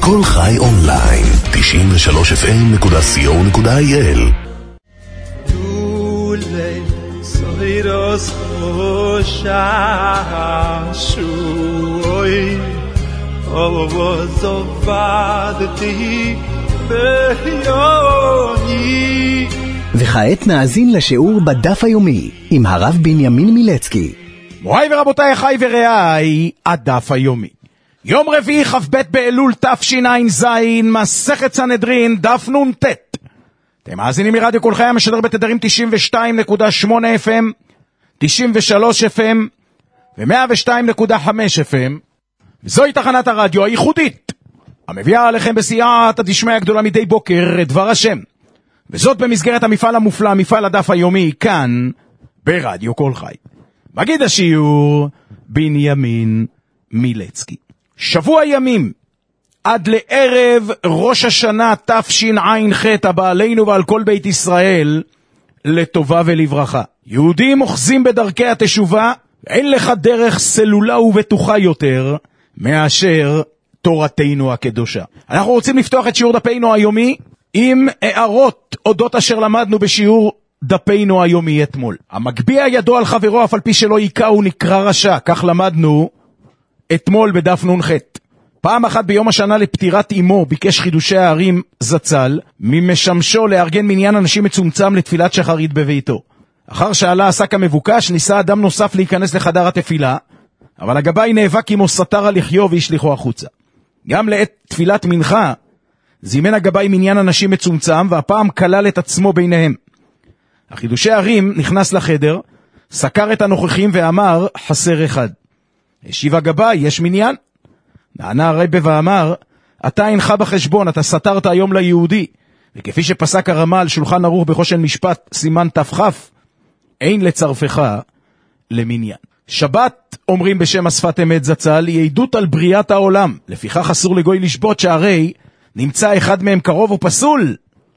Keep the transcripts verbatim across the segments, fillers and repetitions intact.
כל חי אונליין, תשעים ושלוש אף אם נקודה סי או נקודה איי אל. דולי סוירוס חושה שוי אובו זובדתי ביוני. וכעת נאזין לשיעור בדף היומי עם הרב בנימין מילצקי. מוריי ורבותיי, חי ורעי, הדף היומי. יום רביעי כ"ב באלול תשע"ז, מסכת סנהדרין, דף נ"ט. אתם מאזינים מרדיו כל חי המשדר בתדרים תשעים ושתיים נקודה שמונה אף אם, תשעים ושלוש אף אם ו-מאה ושתיים נקודה חמש אף אם. וזוהי תחנת הרדיו הייחודית המביאה עליכם בסייעתא דשמיא הגדולה מדי בוקר את דבר השם, וזאת במסגרת המפעל המופלא, מפעל הדף היומי, כאן ברדיו כל חי. מגיד השיעור בנימין מילצקי. שבוע ימים עד לערב ראש השנה תשע"ח הבא עלינו ועל כל בית ישראל לטובה ולברכה. יהודים אוחזים בדרכי התשובה, אין לך דרך סלולה ובטוחה יותר מאשר תורתנו הקדושה. אנחנו רוצים לפתוח את שיעור דפינו היומי עם הערות אודות אשר למדנו בשיעור דפינו היומי אתמול. המגביה ידו על חברו אף על פי שלא יקע הוא נקרא רשע, כך למדנו אתמול בדף נ"ח. פעם אחת ביום השנה לפטירת אמו ביקש חידושי הערים זצ"ל ממשמשו לארגן מניין אנשים מצומצם לתפילת שחרית בביתו. אחר שעלה עסק המבוקש, ניסה אדם נוסף להיכנס לחדר התפילה, אבל הגבאי נאבק עמו, סתר על לחיו והשליחו החוצה. גם לעת תפילת מנחה זימן הגבאי מניין אנשים מצומצם, והפעם כלל את עצמו ביניהם. החידושי הערים נכנס לחדר, סקר את הנוכחים ואמר, חסר אחד. השיב הגבאי, יש מניין? נענה הרבי ואמר, אתה אינך בחשבון, אתה סתרת היום ליהודי, וכפי שפסק הרמה על שולחן ערוך בחושן משפט סימן תפחף, אין לצרפך למניין. שבת, אומרים בשם השפת אמת זצ"ל, היא עדות על בריאת העולם, לפיכך אסור לגוי לשבות, שהרי נמצא אחד מהם קרוב ופסול,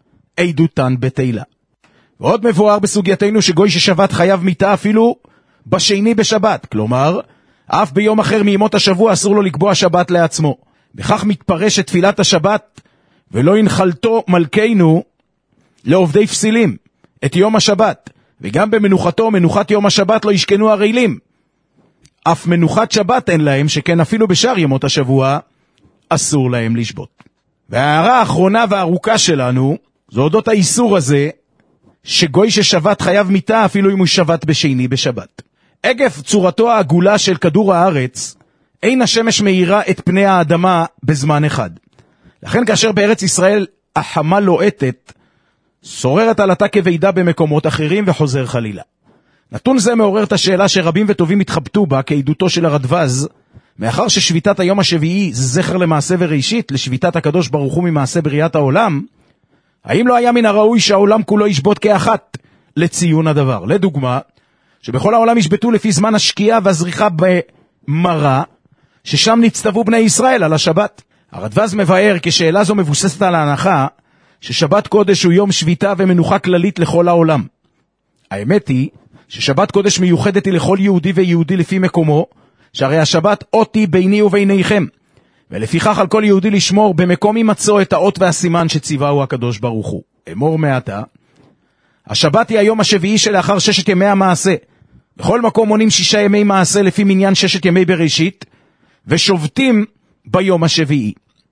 עדותן בתהילה. ועוד מבואר בסוגייתנו שגוי ששבת חייב מיתה אפילו בשני בשבת, כלומר, אף ביום אחר מימות השבוע אסור לו לקבוע שבת לעצמו. בכך מתפרש את תפילת השבת, ולא ינחלתו מלכנו לעובדי פסילים את יום השבת, וגם במנוחתו, מנוחת יום השבת, לא ישכנו הרעילים. אף מנוחת שבת אין להם, שכן אפילו בשאר ימות השבוע אסור להם לשבות. וההערה האחרונה והארוכה שלנו, זו אודות האיסור הזה, שגוי ששבת חייב מיתה אפילו אם הוא שבת בשני בשבת. אגב צורתו העגולה של כדור הארץ, אין השמש מאירה את פני האדמה בזמן אחד. לכן כאשר בארץ ישראל החמה לוהטת, שוררת עלתה כבידה במקומות אחרים וחוזר חלילה. נתון זה מעורר את השאלה שרבים וטובים התחבטו בה כעדותו של הרדווז, מאחר ששביתת היום השביעי זה זכר למעשה וראשית לשביתת הקדוש ברוך הוא ממעשה בריאת העולם, האם לא היה מן הראוי שהעולם כולו ישבות כאחת לציון הדבר? לדוגמה, שבכל העולם ישבתו לפי זמן השקיעה והזריחה במרה, ששם נצטוו בני ישראל על השבת. הרדווז מבאר כשאלה זו מבוססת על ההנחה ששבת קודש הוא יום שביתה ומנוחה כללית לכל העולם. האמת היא ששבת קודש מיוחדת היא לכל יהודי ויהודי לפי מקומו, שהרי השבת אותי ביני וביניכם, ולפיכך על כל יהודי לשמור במקום ימצוא את האות והסימן שציווהו הקדוש ברוך הוא. אמור מעתה, השבת היא היום השביעי שלאחר ששת ימי המעשה. בכל מקום מונים שישה ימי מעשה לפי מניין ששת ימי בראשית, ושובתים ביום השביעי.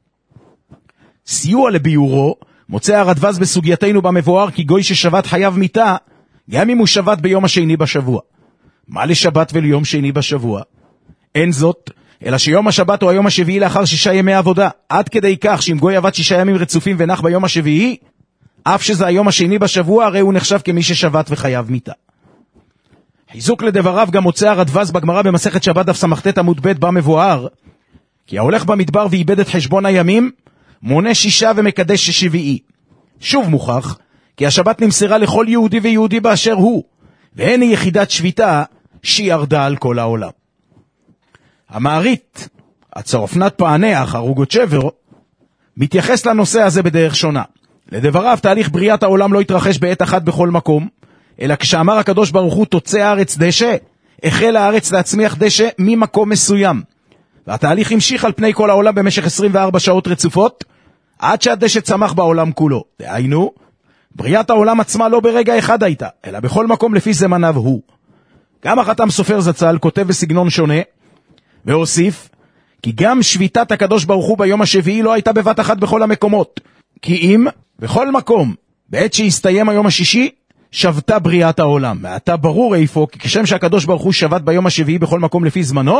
סיוע לביורו מוצא הרדווז בסוגייתנו במבואר כי גוי ששבת חייב מיתה, גם אם הוא שבת ביום השני בשבוע. מה לשבת וליום שני בשבוע? אין זאת, אלא שיום השבת הוא היום השביעי לאחר שישה ימי עבודה, עד כדי כך שאם גוי עבד שישה ימים רצופים ונח ביום השביעי, אף שזה היום השני בשבוע, הרי הוא נחשב כמי ששבת וחייב מיתה. חיזוק לדבריו גם מוצא הרדווז בגמרא במסכת שבת דף סמ"ט עמוד ב' בה מבואר, כי ההולך במדבר ואיבד את חשבון הימים, מונה שישה ומקדש שביעי. שוב מוכח, כי השבת נמסרה לכל יהודי ויהודי באשר הוא, ואין היא יחידת שביתה שירדה על כל העולם. המערית, הצרפנת פענח, הרוגות שבר, מתייחס לנושא הזה בדרך שונה. לדבריו, תהליך בריאת העולם לא התרחש בעת אחת בכל מקום, אלא כשאמר הקדוש ברוך הוא תוצא הארץ דשא, החל הארץ להצמיח דשא ממקום מסוים, והתהליך המשיך על פני כל העולם במשך עשרים וארבע שעות רצופות, עד שהדשא צמח בעולם כולו. דהיינו, בריאת העולם עצמה לא ברגע אחד הייתה, אלא בכל מקום לפי זמניו הוא. גם החתם סופר זצ"ל כותב בסגנון שונה, והוסיף, כי גם שביתת הקדוש ברוך הוא ביום השביעי לא הייתה בבת אחת בכל המקומות. כי אם, בכל מקום, בעת שהסתיים היום השישי, שבתה בריאת העולם. מעתה ברור איפה, כי כשם שהקדוש ברוך הוא שבת ביום השביעי בכל מקום לפי זמנו,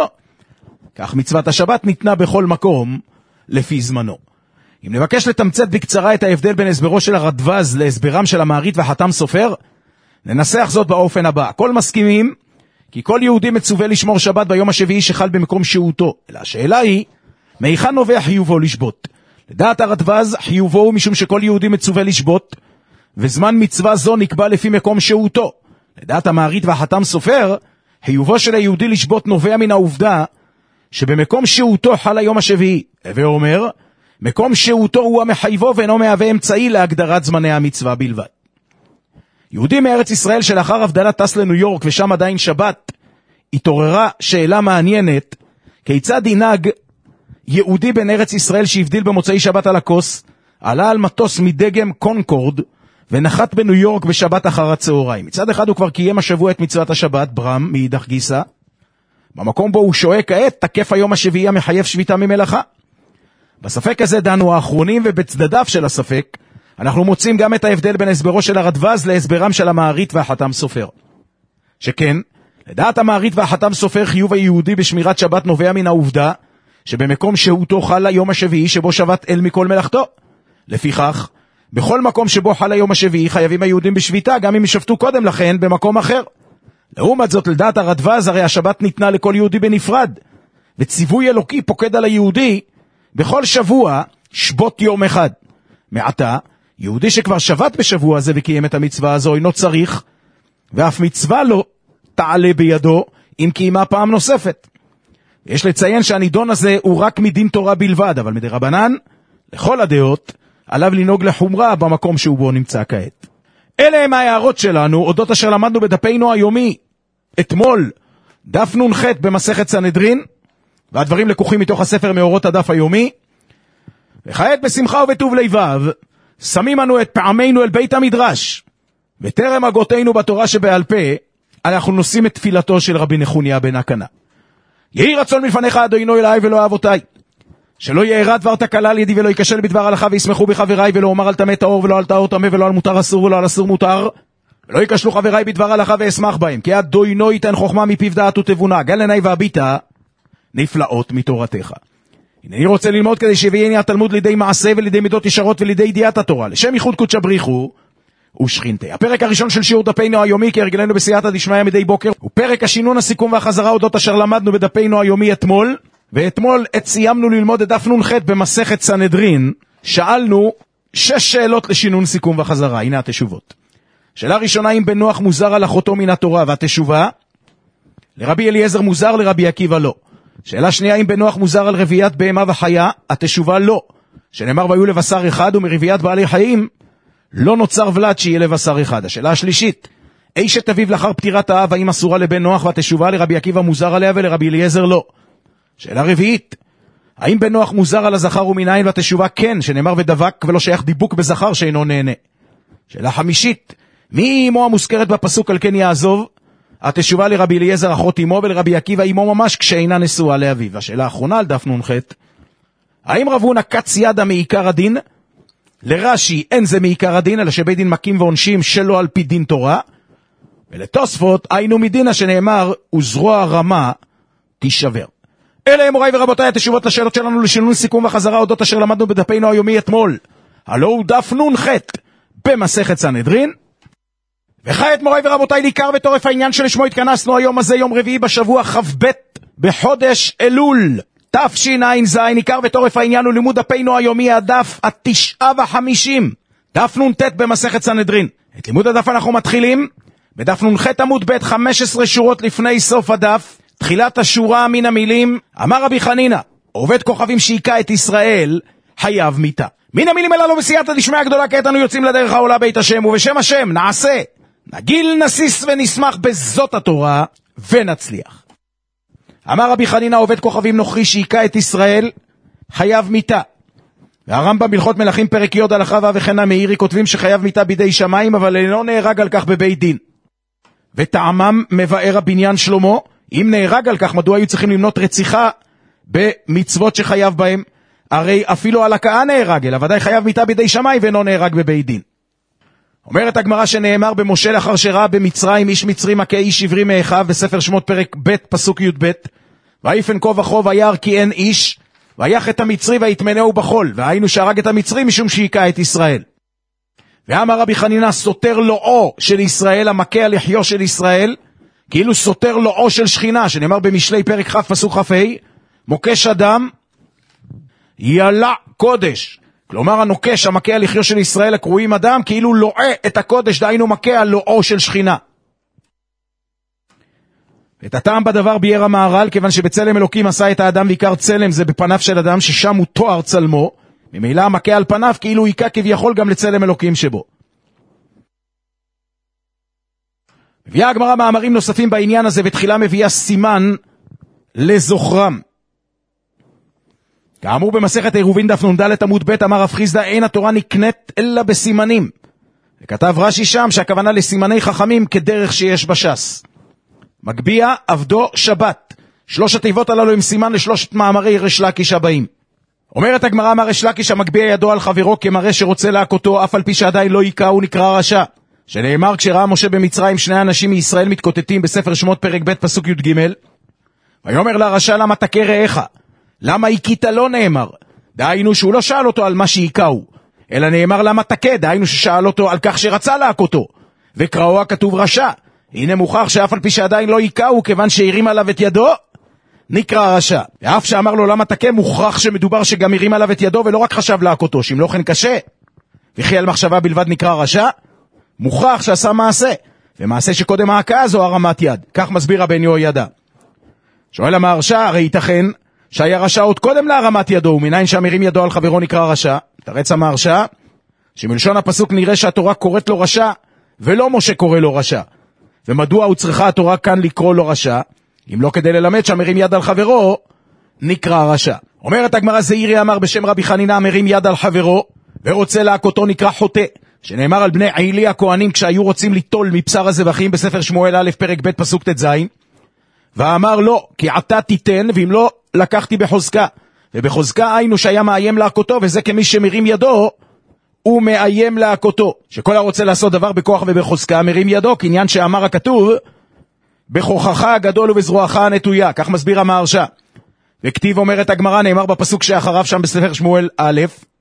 כך מצוות השבת ניתנה בכל מקום לפי זמנו. אם נבקש לתמצת בקצרה את ההבדל בין הסברו של הרדווז להסברם של המעריט והחתם סופר, ננסח זאת באופן הבא. כל מסכימים כי כל יהודי מצווה לשמור שבת ביום השביעי שחל במקום שהותו. אלא השאלה היא, מהיכן נובע חיובו לשבות? לדעת הרדווז, חיובו הוא משום שכל יהודי מצווה לשבות, וזמן מצווה זו נקבע לפי מקום שהותו. לדעת המעריט והחתם סופר, חיובו של היהודי לשבות נובע מן העובדה שבמקום שהותו חל היום השביעי. הווה אומר, מקום שהותו הוא המחייבו ואינו מהווה אמצעי להגדרת זמני המצווה בלבד. יהודי מארץ ישראל שלאחר הבדלה טס לניו יורק ושם עדיין שבת, התעוררה שאלה מעניינת, כיצד ינהג יהודי בן ארץ ישראל שהבדיל במוצאי שבת על הכוס, עלה על מטוס מדגם קונקורד ונחת בניו יורק בשבת אחר הצהריים. מצד אחד הוא כבר קיים השבוע את מצוות השבת, ברם, מאידך גיסא. במקום בו הוא שואה כעת, תקף היום השביעי המחייב שביתה ממלאכה. בספק הזה דנו האחרונים, ובצדדיו של הספק אנחנו מוצאים גם את ההבדל בין הסברו של הרדווז להסברם של המעריט והחתם סופר. שכן, לדעת המעריט והחתם סופר, חיוב היהודי בשמירת שבת נובע מן העובדה שבמקום שהותו חל היום השביעי שבו שבת אל מכל מלאכתו. לפיכך, בכל מקום שבו חל היום השביעי חייבים היהודים בשביתה, גם אם ישבתו קודם לכן במקום אחר. לעומת זאת, לדעת הרדווז, הרי השבת ניתנה לכל יהודי בנפרד, וציווי אלוקי פוקד על היהודי בכל שבוע שבות יום אחד. מעתה, יהודי שכבר שבת בשבוע הזה וקיים את המצווה הזו אינו צריך, ואף מצווה לא תעלה בידו אם קיימה פעם נוספת. יש לציין שהנידון הזה הוא רק מדין תורה בלבד, אבל מדי רבנן, לכל הדעות, עליו לנהוג לחומרה במקום שהוא בו נמצא כעת. אלה הם ההערות שלנו, אודות אשר למדנו בדפינו היומי, אתמול, דף נ"ח במסכת סנהדרין, והדברים לקוחים מתוך הספר מאורות הדף היומי, וכעת בשמחה ובטוב לבב, שמים אנו את פעמינו אל בית המדרש, וטרם הגותינו בתורה שבעל פה, אנחנו נושאים את תפילתו של רבי נחוניה בן הקנה. יהי רצון מלפניך אדוני אלוהי ולא אבותיי, שלא יארע דבר תקלה על ידי ולא ייכשל בדבר הלכה וישמחו בחבריי, ולא אומר על טמא טהור ולא על טהור טמא ולא על מותר אסור ולא על אסור מותר, ולא ייכשלו חבריי בדבר הלכה ואשמח בהם, כי אדוני ייתן חוכמה מפיו דעת ותבונה, גל עיני והביטה נפלאות מתורתך. אני רוצה ללמוד כדי שיביאני התלמוד לידי מעשה ולידי מידות ישרות ולידי ידיעת התורה, לשם ייחוד קודש בריחו ושכינתי. הפרק הראשון של שיעור דפינו היומי, כהרגלנו בסייעתא דשמיא מדי בוקר, הוא פרק השינון, הסיכום והחזרה אודות אשר למדנו בדפינו היומי אתמול. ואתמול עת סיימנו ללמוד את דף נ"ח במסכת סנהדרין, שאלנו שש שאלות לשינון, סיכום וחזרה. הנה התשובות. שאלה ראשונה, אם בן נוח מוזר על אחותו מן התורה, והתשובה, לרבי אליעזר מוזר, לרבי עקיבא לא. שאלה שנייה, אם בן נוח מוזר על רביית בהמה וחיה, התשובה לא. שנאמר והיו לבשר אחד, ומרביית בעלי חיים לא נוצר ולד שיהיה לבשר אחד. השאלה השלישית, אשת אביו לאחר פטירת האב, האם אסורה לבן נוח, והתשובה לרבי עקיבא מוזר עליה ולרבי אליעזר לא. שאלה רביעית, האם בן נוח מוזר על הזכר ומנין, והתשובה כן, שנאמר ודבק ולא שייך דיבוק בזכר שאינו נהנה. שאלה חמישית, מי אמו המוזכרת בפסוק על כן יעזוב? התשובה לרבי אליעזר אחות אמו, ולרבי עקיבא אמו ממש כשאינה נשואה לאביו. והשאלה האחרונה על דף נ"ח, האם רב הונא קץ ידא מעיקר הדין? לרש"י אין זה מעיקר הדין, אלא שבית דין מכים ועונשים שלא על פי דין תורה, ולתוספות היינו מדינא שנאמר וזרוע רמה תישבר. אלה הם מוריי ורבותיי התשובות לשאלות שלנו לשינון, סיכום וחזרה אודות אשר למדנו בדפינו היומי אתמול. הלא הוא דף נ"ח במסכת סנהדרין. וכעת מוריי ורבותיי, לעיקר ותורף העניין שלשמו התכנסנו היום הזה, יום רביעי בשבוע כ"ב בחודש אלול תשע"ז. עיקר ותורף העניין הוא לימוד דפינו היומי, הדף התשעה וחמישים, דף נ"ט במסכת סנהדרין. את לימוד הדף אנחנו מתחילים בדף נ"ח עמוד ב', חמש עשרה שורות לפני סוף הדף. תחילת השורה מן המילים, אמר רבי חנינא, עובד כוכבים שיקה את ישראל חייב מיתה. מן המילים הללו בסייעתא דשמיא הגדולה, כעת אנו יוצאים לדרך העולה בית השם, ובשם השם נעשה, נגיל, נסיס ונשמח בזאת התורה ונצליח. אמר רבי חנינא עובד כוכבים נוכרי שהיכה את ישראל, חייב מיתה. והרמב"ם בהלכות מלכים פרק י' הלכה ו' וכן המאירי כותבים שחייב מיתה בידי שמיים, אבל אינו נהרג על כך בבית דין. וטעמם מבאר הבניין שלמה, אם נהרג על כך, מדוע היו צריכים למנות רציחה במצוות שחייב בהם? הרי אפילו על הקאה נהרג, אלא ודאי חייב מיתה בידי שמיים ואינו נהרג בבית דין. אומרת הגמרא שנאמר במשה לאחר שראה במצרים איש מצרי מכה איש עברי מאחיו, בספר שמות פרק ב' פסוק י' ב', ויפן כה וכה וירא כי אין איש, ויח את המצרי ויטמנהו בחול, והיינו שהרג את המצרי משום שהיכה את ישראל. ואמר רבי חנינא סותר לועו של ישראל, המכה על לחיו של ישראל, כאילו סותר לועו של שכינה, שנאמר במשלי פרק כ' פסוק כ"ה, מוקש אדם ילע קודש. כלומר הנוקש המכה על לחיו של ישראל הקרואים אדם, כאילו לועה את הקודש, דהיינו מכה על לועו של שכינה. את הטעם בדבר ביאר המהר"ל, כיוון שבצלם אלוקים עשה את האדם, ועיקר צלם זה בפניו של אדם, ששם הוא תואר צלמו, ממילא המכה על פניו כאילו היכה כביכול גם לצלם אלוקים שבו. מביאה הגמרא מאמרים נוספים בעניין הזה, ותחילה מביאה סימן לזוכרם. כאמור במסכת עירובין דף נ"ד עמוד ב', אמר רב חיסדא אין התורה נקנית אלא בסימנים. וכתב רש"י שם שהכוונה לסימני חכמים כדרך שיש בש"ס. מגביה עבדו שבת. שלוש התיבות הללו הם סימן לשלושת מאמרי ריש לקיש הבאים. אומרת הגמרא, אמר ריש לקיש המגביה ידו על חברו כמראה שרוצה להכותו, אף על פי שעדיין לא היכה הוא נקרא רשע. שנאמר כשראה משה במצרים שני אנשים מישראל מתקוטטים בספר שמות פרק ב' פסוק י"ג, ויאמר לרשע למה תכה רעך? למה הכית לא נאמר? דהיינו שהוא לא שאל אותו על מה שהיכהו, אלא נאמר למה תכה, דהיינו ששאל אותו על כך שרצה להכותו, וקראו הכתוב רשע. הנה מוכח שאף על פי שעדיין לא היכהו, כיוון שהרים עליו את ידו, נקרא רשע. ואף שאמר לו למה תכה, מוכרח שמדובר שגם הרים עליו את ידו ולא רק חשב להכותו, שאם לא כן קשה, וכי על מחשבה בלבד נקרא רשע, מוכרח שעשה מעשה, ומעשה שקודם ההכאה זו הרמת יד. כך מסביר רבן יהוידע. שואל המהרש"א, הרי ייתכן שהיה רשע עוד קודם להרמת ידו, ומניין שהמרים ידו על חברו נקרא רשע. תרץ המהרש"א שמלשון הפסוק נראה שהתורה קוראת לו רשע ולא משה קורא לו רשע. ומדוע הוא צריכה התורה כאן לקרוא לו רשע? אם לא כדי ללמד שהמרים יד על חברו נקרא רשע. אומרת הגמרא, זעירי אמר בשם רבי חנינא, המרים יד על חברו ורוצה להכותו נקרא חוטא, שנאמר על בני עילי הכהנים כשהיו רוצים ליטול מבשר הזבחים בספר שמואל א' פרק ב' פסוק ט"ז, ואמר לא, כי עתה תיתן, ואם לא לקחתי בחוזקה. ובחוזקה היינו שהיה מאיים להכותו, וזה כמי שמרים ידו הוא מאיים להכותו. שכל הרוצה לעשות דבר בכוח ובחוזקה מרים ידו, כעניין שאמר הכתוב בכוחך הגדול ובזרועך הנטויה. כך מסביר המהרש"א. וכתיב אומרת הגמרא, נאמר בפסוק שאחריו שם בספר שמואל א',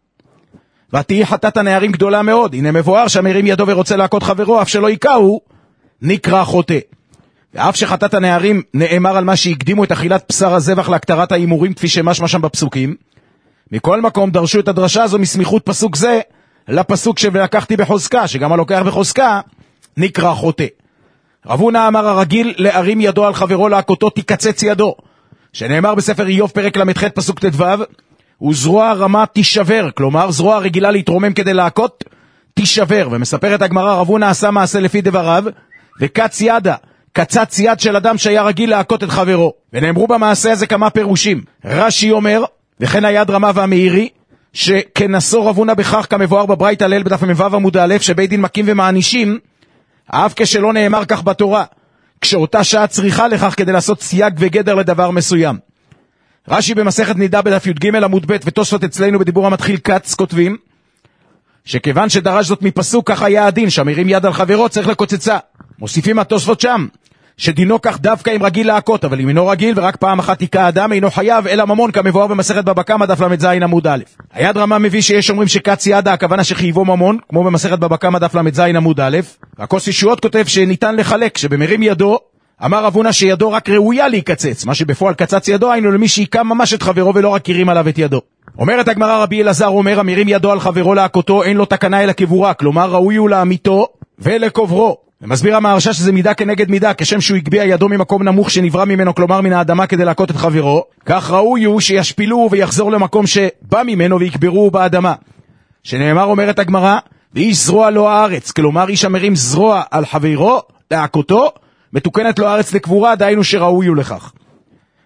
ותהי חטאת הנערים גדולה מאוד. הנה מבואר שהמרים ידו ורוצה להכות חברו, אף שלא היכהו נקרא חוטא. ואף שחטאת הנערים נאמר על מה שהקדימו את אכילת בשר הזבח להקטרת האימורים, כפי שמשמע שם בפסוקים. מכל מקום דרשו את הדרשה הזו מסמיכות פסוק זה לפסוק שלקחתי בחוזקה, שגם הלוקח בחוזקה נקרא חוטא. רב הונא אמר, הרגיל להרים ידו על חברו להכותו תקצץ ידו, שנאמר בספר איוב פרק למ"ח פסוק ט"ו, וזרוע רמה תישבר, כלומר זרוע רגילה להתרומם כדי להכות תישבר. ומספרת הגמרא, רב הונא עשה מעשה לפי דבריו וקץ ידה, קצץ יד של אדם שהיה רגיל להכות את חברו. ונאמרו במעשה הזה כמה פירושים. רש"י אומר, וכן היד רמה והמאירי, שכנסו רב הונא בכך כמבואר בברייתא ליל בדף מ"ו עמוד א', שבית דין מכים ומענישים, אף כשלא נאמר כך בתורה, כשאותה שעה צריכה לכך כדי לעשות סייג וגדר לדבר מסוים. רש"י במסכת נידה בדף י"ג עמוד ב' ותוספות אצלנו בדיבור המתחיל קץ כותבים, שכיוון שדרש זאת מפסוק, כך היה הדין, שהמרים יד על חברו צריך לקוצצה. מוסיפים התוספות שם, שדינו כך דווקא אם רגיל להכות, אבל אם אינו רגיל ורק פעם אחת היכה אדם, אינו חייב אלא ממון, כמבואר במסכת בבא קמא דף ל"ז עמוד א'. היד רמה מביא שיש אומרים שקץ ידה, הכוונה שחייבו ממון, כמו במסכת בבא קמא דף ל"ז עמוד א'. הכוס ישועות כותב שניתן לחלק, שבמרים ידו, אמר רב הונא שידו רק ראויה להיקצץ, מה שבפועל קצץ ידו היינו למי שהיכה ממש את חברו ולא רק הרים עליו את ידו. אומרת הגמרא, רבי אלעזר אומר, המרים ידו על חברו להכותו אין לו תקנה אלא קבורה, כלומר ראוי הוא להמיתו ולקוברו. ומסביר המהרש"א שזה מידה כנגד מידה, כשם שהוא הגביה ידו ממקום נמוך שנברא ממנו, כלומר מן האדמה, כדי להכות את חברו, כך ראוי הוא שישפילו ויחזור למקום שבא ממנו ויקברו באדמה. שנאמר, אומרת הגמרא, ואיש זרוע לו הארץ, כלומר איש המרים זרוע על חברו להכותו, מתוקנת לו הארץ לקבורה, דהיינו שראוי הוא לכך.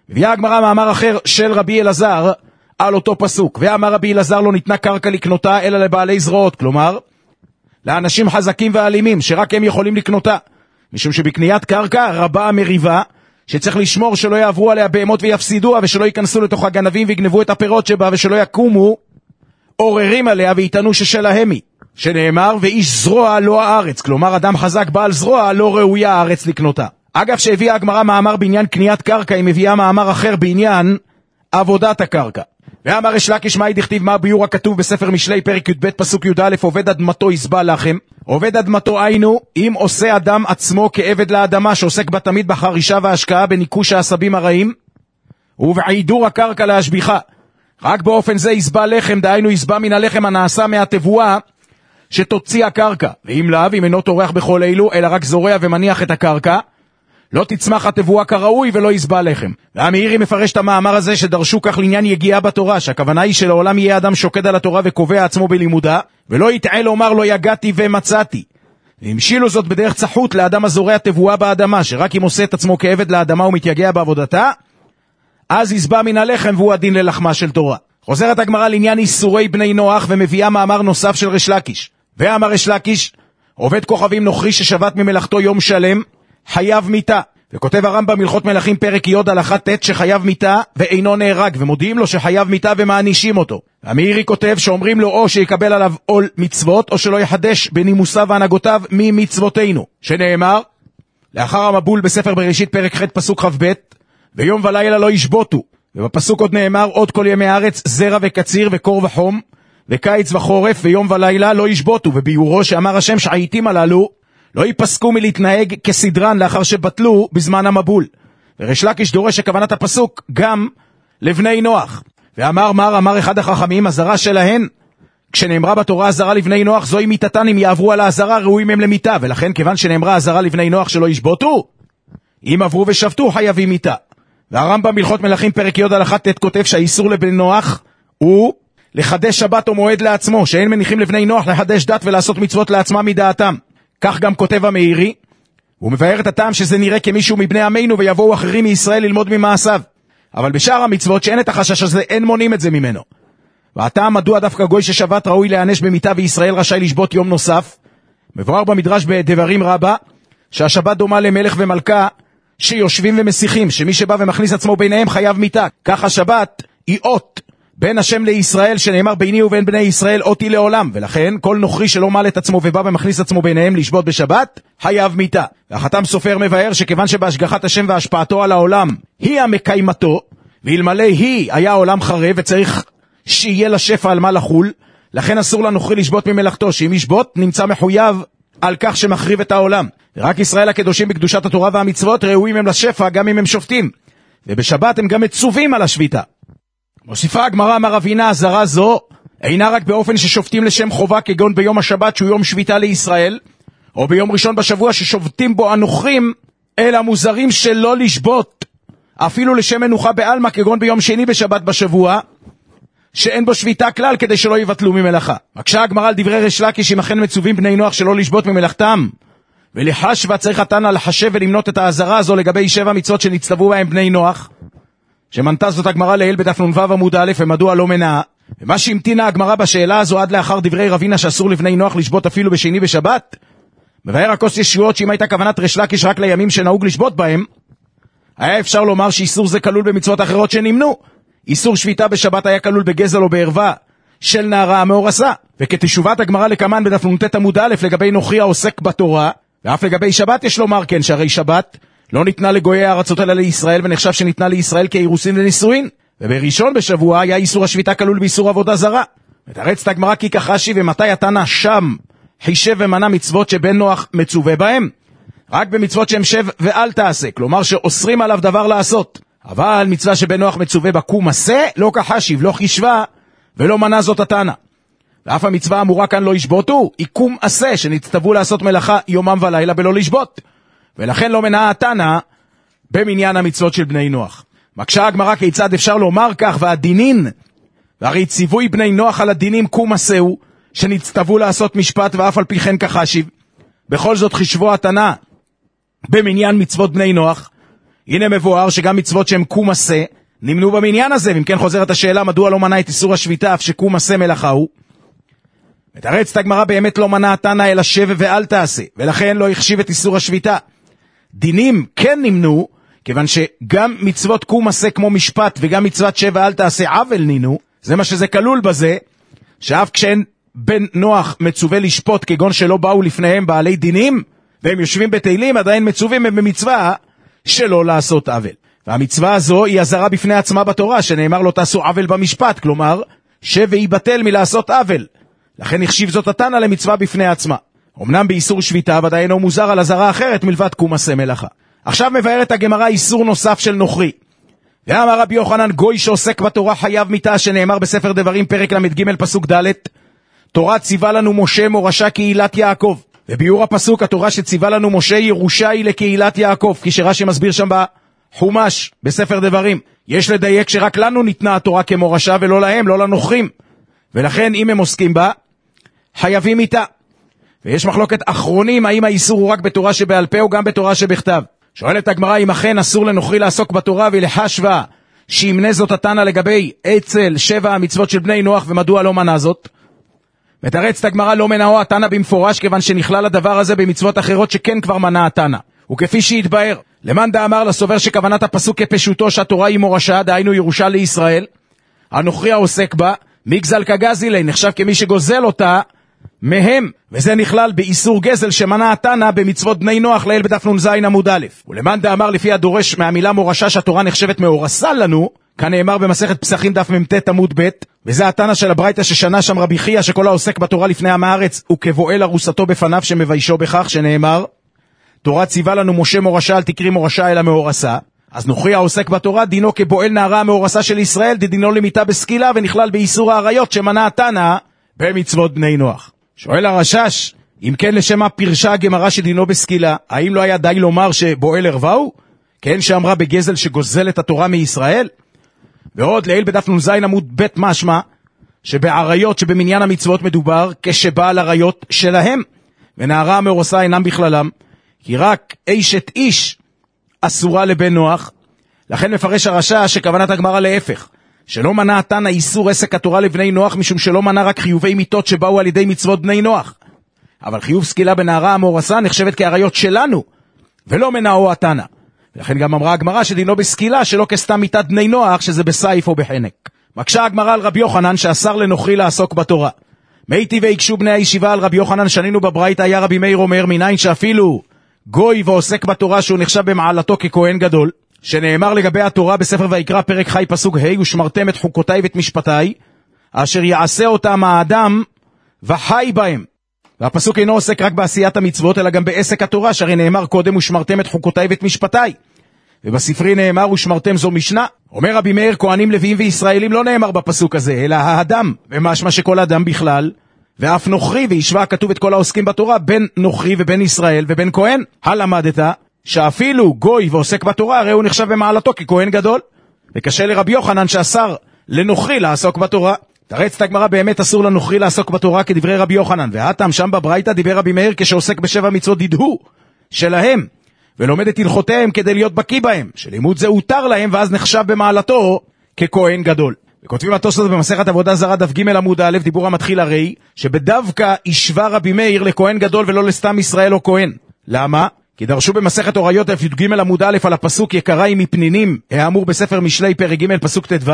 הביאה הגמרא מאמר אחר של רבי אלעזר על אותו פסוק, ואמר רבי אלעזר לא ניתנה קרקע לקנותה אלא לבעלי זרועות, כלומר לאנשים חזקים ואלימים שרק הם יכולים לקנותה, משום שבקניית קרקע רבה המריבה שצריך לשמור שלא יעברו עליה בהמות ויפסידוה, ושלא ייכנסו לתוך הגנבים ויגנבו את הפירות שבה, ושלא יקומו עוררים עליה ויתנו ששלהם היא, שנאמר ואיש זרוע לא הארץ, כלומר אדם חזק בעל זרוע לא ראויה הארץ לקנותה. אגב שהביאה הגמרא מאמר בעניין קניית קרקע, היא מביאה מאמר אחר בעניין עבודת הקרקע. ואמר יש לקיש מאי דכתיב, מה הביאור הכתוב בספר משלי פרק י"ב פסוק י"א, עובד אדמתו יסבע לחם. עובד אדמתו היינו אם עושה אדם עצמו כעבד לאדמה, שעוסק בה תמיד בחרישה וההשקעה בניקוש העשבים הרעים ובעידור הקרקע להשביחה. רק באופן זה יסבע לחם, דהיינו יסבע מן הלחם הנעשה מהתבואה שתוציא הקרקע. ואם לאו, אם אינו תורח בכל אלו אלא רק זורע ומניח את הקרקע, לא תצמח התבואה כראוי ולא יסבע לחם. והמאירי מפרש את המאמר הזה שדרשו כך לעניין יגיעה בתורה, שהכוונה היא שלעולם יהיה אדם שוקד על התורה וקובע עצמו בלימודה, ולא יתעל לומר לא יגעתי ומצאתי. והמשילו זאת בדרך צחות לאדם הזורע תבואה באדמה, שרק אם עושה את עצמו כעבד לאדמה ומתייגע בעבודתה, אז יסבע מן הלחם והוא הדין ללחמה של תורה. חוזרת הגמרא לעניין איסורי בני נוח ומביאה מאמר נוסף של ריש לקיש. ואמר ריש לקיש, עובד כוכבים נוכרי ששבת ממלאכתו יום שלם, חייב מיתה. וכותב הרמב"ם הלכות מלכים פרק י' הלכה ט' שחייב מיתה ואינו נהרג, ומודיעים לו שחייב מיתה ומענישים אותו. המאירי כותב שאומרים לו או שיקבל עליו עול מצוות או שלא יחדש בנימוסיו והנהגותיו ממצוותינו, שנאמר לאחר המבול בספר בראשית פרק ח' פסוק כ"ב, ויום ולילה לא ישבותו. ובפסוק עוד נאמר עוד כל ימי הארץ זרע וקציר וקור וחום וקיץ וחורף ויום ולילה לא ישבותו. וביורו שאמר השם שהעיתים הללו לא ייפסקו מלהתנהג כסדרן לאחר שבטלו בזמן המבול. וריש לקיש דורש שכוונת הפסוק גם לבני נוח. ואמר מר אמר אחד החכמים, הזרה שלהן כשנאמרה בתורה הזרה לבני נוח זוהי מיתתן, אם יעברו על ההזרה ראויים הם למיתה. ולכן כיוון שנאמרה הזרה לבני נוח שלא ישבותו, אם עברו ושבתו חייבים מיתה. והרמב"ם בהלכות מלכים פרק י' הלכה ט' כותב שהאיסור לבני נוח הוא לחדש שבת או מועד לעצמו, שאין מניחים לבני נוח לחדש דת ולעשות מצוות לעצמם מדעתם. כך גם כותב המאירי, הוא מבאר את הטעם שזה נראה כמישהו מבני עמנו ויבואו אחרים מישראל ללמוד ממעשיו. אבל בשאר המצוות שאין את החשש הזה, אין מונים את זה ממנו. והטעם מדוע דווקא גוי ששבת ראוי להיענש במיתה וישראל רשאי לשבות יום נוסף, מבואר במדרש בדברים רבה שהשבת דומה למלך ומלכה שיושבים ומשיחים, שמי שבא ומכניס עצמו ביניהם חייב מיתה. כך השבת היא אות בין השם לישראל, שנאמר ביני ובין בני ישראל אותי לעולם. ולכן כל נוכרי שלא מעל את עצמו ובא ומכניס עצמו ביניהם לשבות בשבת חייב מיתה. והחתם סופר מבאר שכיוון שבהשגחת השם והשפעתו על העולם היא המקיימתו, ואלמלא היא היה העולם חרב וצריך שיהיה לשפע על מה לחול, לכן אסור לנוכרי לשבות ממלאכתו, שאם ישבות נמצא מחויב על כך שמחריב את העולם. ורק ישראל הקדושים בקדושת התורה והמצוות ראויים הם לשפע גם אם הם שופטים, ובשבת הם גם מצווים על השביתה. מוסיפה הגמרא, אמר אבינה, הזרה זו אינה רק באופן ששופטים לשם חובה, כגון ביום השבת שהוא יום שביתה לישראל, או ביום ראשון בשבוע ששובתים בו הנוכרים, אלא מוזרים שלא לשבות אפילו לשם מנוחה בעלמא, כגון ביום שני בשבת בשבוע שאין בו שביתה כלל, כדי שלא יבטלו ממלאכה. מקשה הגמרא על דברי ריש לקיש, אם אכן מצווים בני נוח שלא לשבות ממלאכתם, ולחשבה צריך התנא לחשב ולמנות את ההזרה הזו לגבי שבע מצוות שנצטוו בהם בני נוח, שמנתה זאת הגמרא לעיל בדף נ"ו עמוד א', ומדוע לא מנעה. ומה שהמתינה הגמרא בשאלה הזו עד לאחר דברי רבינה שאסור לבני נוח לשבות אפילו בשני בשבת, מבאר הכוס ישועות שאם הייתה כוונת ריש לקיש רק לימים שנהוג לשבות בהם, היה אפשר לומר שאיסור זה כלול במצוות אחרות שנמנו. איסור שביתה בשבת היה כלול בגזל או בערווה של נערה המאורסה. וכתשובת הגמרא לקמן בדף נ"ט עמוד א' לגבי נוכרי העוסק בתורה, ואף לגבי שבת יש לומר כן, שהרי שבת לא ניתנה לגויי הארצות אלא לישראל, ונחשב שניתנה לישראל כאירוסין ונישואין. ובראשון בשבוע היה איסור השביתה כלול באיסור עבודה זרה. מתרצת הגמרא כי כחשי, ומתי התנא שם חישב ומנה מצוות שבן נוח מצווה בהם? רק במצוות שהם שב ואל תעשה, כלומר שאוסרים עליו דבר לעשות. אבל מצווה שבן נוח מצווה בקום עשה, לא כחשיב, לא חישבה ולא מנה זאת התנא. ואף המצווה אמורה כאן לא ישבותו, היא קום עשה, שנצטוו לעשות מלאכה יומם ולילה בלא לשבות. ולכן לא מנעה התנא במניין המצוות של בני נוח. מקשה הגמרא כיצד אפשר לומר כך, והדינין, והרי ציווי בני נוח על הדינים קום עשהו, שנצטוו לעשות משפט ואף על פי כן כחשיב. בכל זאת חישבו התנא במניין מצוות בני נוח, הנה מבואר שגם מצוות שהם קום עשה נמנו במניין הזה, ואם כן חוזרת השאלה מדוע לא מנע את איסור השביתה אף שקום עשה מלאכה הוא. מתרץ הגמרא באמת לא מנע תנא אלא שב ואל תעשה, ולכן לא החשיב את איסור השביתה. דינים כן נמנו, כיוון שגם מצוות קום עשה כמו משפט וגם מצוות שב ואל תעשה עוול נינו. זה מה שזה כלול בזה, שאף כשאין בן נוח מצווה לשפוט כגון שלא באו לפניהם בעלי דינים והם יושבים בתהילים, עדיין מצווים הם במצווה שלא לעשות עוול. והמצווה הזו היא הזרה בפני עצמה בתורה, שנאמר לא תעשו עוול במשפט, כלומר שב ויבטל מלעשות עוול. לכן החשיב זאת התנא למצווה בפני עצמה. אמנם באיסור שביתה ודאי אינו מוזר על הזרה אחרת מלבד קום עשה מלאכה. עכשיו מבארת הגמרא איסור נוסף של נוכרי. ואמר רבי יוחנן גוי שעוסק בתורה חייב מיתה, שנאמר בספר דברים פרק למד ג' פסוק ד', תורה ציווה לנו משה מורשה קהילת יעקב. וביאור הפסוק התורה שציווה לנו משה ירושה היא לקהילת יעקב, כי שרש"י מסביר שם בחומש בספר דברים. יש לדייק שרק לנו ניתנה התורה כמורשה ולא להם, לא לנוכרים, ולכן אם הם עוסקים בה חייבים איתה. ויש מחלוקת אחרונים האם האיסור הוא רק בתורה שבעל פה או גם בתורה שבכתב. שואלת הגמרא אם אכן אסור לנוכרי לעסוק בתורה ולחשבה שימנה זאת התנא לגבי אצל שבע המצוות של בני נוח, ומדוע לא מנע זאת. מתרצת הגמרא לא מנעו התנא במפורש, כיוון שנכלל הדבר הזה במצוות אחרות שכן כבר מנע התנא. וכפי שהתבהר, למאן דאמר לסובר שכוונת הפסוק כפשוטו שהתורה היא מורשה, דהיינו ירושה לישראל, הנוכרי העוסק בה מגזל כגזילי, נחשב כמי שגוזל אותה מהם, וזה נכלל באיסור גזל שמנע התנא במצוות בני נוח לעיל בדף נ"ז עמוד א'. ולמאן דאמר לפי הדורש מהמילה מורשה שהתורה נחשבת מאורסה לנו, כנאמר במסכת פסחים דף מ"ט עמוד ב', וזה התנא של הברייתא ששנה שם רבי חייא שכל העוסק בתורה לפני עם הארץ וכבועל ארוסתו בפניו שמביישו בכך, שנאמר תורה ציווה לנו משה מורשה אל תקרי מורשה אלא מאורסה. אז נוכרי העוסק בתורה דינו כבועל נערה המאורסה של ישראל, דינו למיתה בסקילה, ונכלל באיסור העריות שמנע התנא במצוות בני נוח. שואל הרשש, אם כן לשם מה פירשה הגמרא שדינו בסקילה, האם לא היה די לומר שבועל הרוואו? כן שאמרה בגזל שגוזל את התורה מישראל? ועוד לעיל בדף נ"ז עמוד ב' משמע שבעריות שבמניין המצוות מדובר כשבעל עריות שלהם, ונערה המאורסה אינם בכללם, כי רק אשת איש אסורה לבן נוח. לכן מפרש הרשע שכוונת הגמרא להפך, שלא מנע התנא איסור עסק התורה לבני נוח, משום שלא מנע רק חיובי מיתות שבאו על ידי מצוות בני נוח, אבל חיוב סקילה בנערה המאורסה נחשבת כעריות שלנו ולא מנעו התנא. לכן גם אמרה הגמרא שדינו בסקילה שלא כסתם מיתת בני נוח, שזה בסייף או בחנק. מקשה הגמרא על רבי יוחנן שאסר לנוכרי לעסוק בתורה. מייתי ויקשו בני הישיבה על רבי יוחנן שנינו בברייתא, היה רבי מאיר אומר מניין שאפילו גוי ועוסק בתורה שהוא נחשב במעלתו ככהן גדול, שנאמר לגבי התורה בספר ויקרא פרק חי פסוק ה' ושמרתם את חוקותיי ואת משפטיי אשר יעשה אותם האדם וחי בהם. והפסוק אינו עוסק רק בעשיית המצוות אלא גם בעסק התורה, שהרי נאמר קודם ושמרתם את חוקותיי ואת משפטיי, ובספרי נאמר ושמרתם זו משנה. אומר רבי מאיר כהנים לוויים וישראלים לא נאמר בפסוק הזה אלא האדם, ומשמע שכל אדם בכלל, ואף נוכרי, וישווה כתוב את כל העוסקים בתורה בין נוכרי ובין ישראל ובין כהן. הלמדת שאפילו גוי ועוסק בתורה הרי הוא נחשב במעלתו ככהן גדול, וקשה לרבי יוחנן שאסר לנוכרי לעסוק בתורה. תרצת הגמרא באמת אסור לנוכרי לעסוק בתורה כדברי רבי יוחנן, והאטם שם בברייתא דיבר רבי מאיר כשעוסק בשבע מצוות דידהו שלהם ולומד את הלכותיהם כדי להיות בקיא בהם, שלימוד זה הותר להם ואז נחשב במעלתו ככהן גדול. וכותבים התוספות במסכת עבודה זרה דף ג' עמוד א', דיבור המתחיל הרי שבדווקא השווה רבי מאיר לכהן גדול ולא לסתם ישראל או כהן. למה? כי דרשו במסכת אוריות דף י"ג עמוד א' על הפסוק יקראי מפנינים האמור בספר משלי פרק ג' פסוק ט"ו,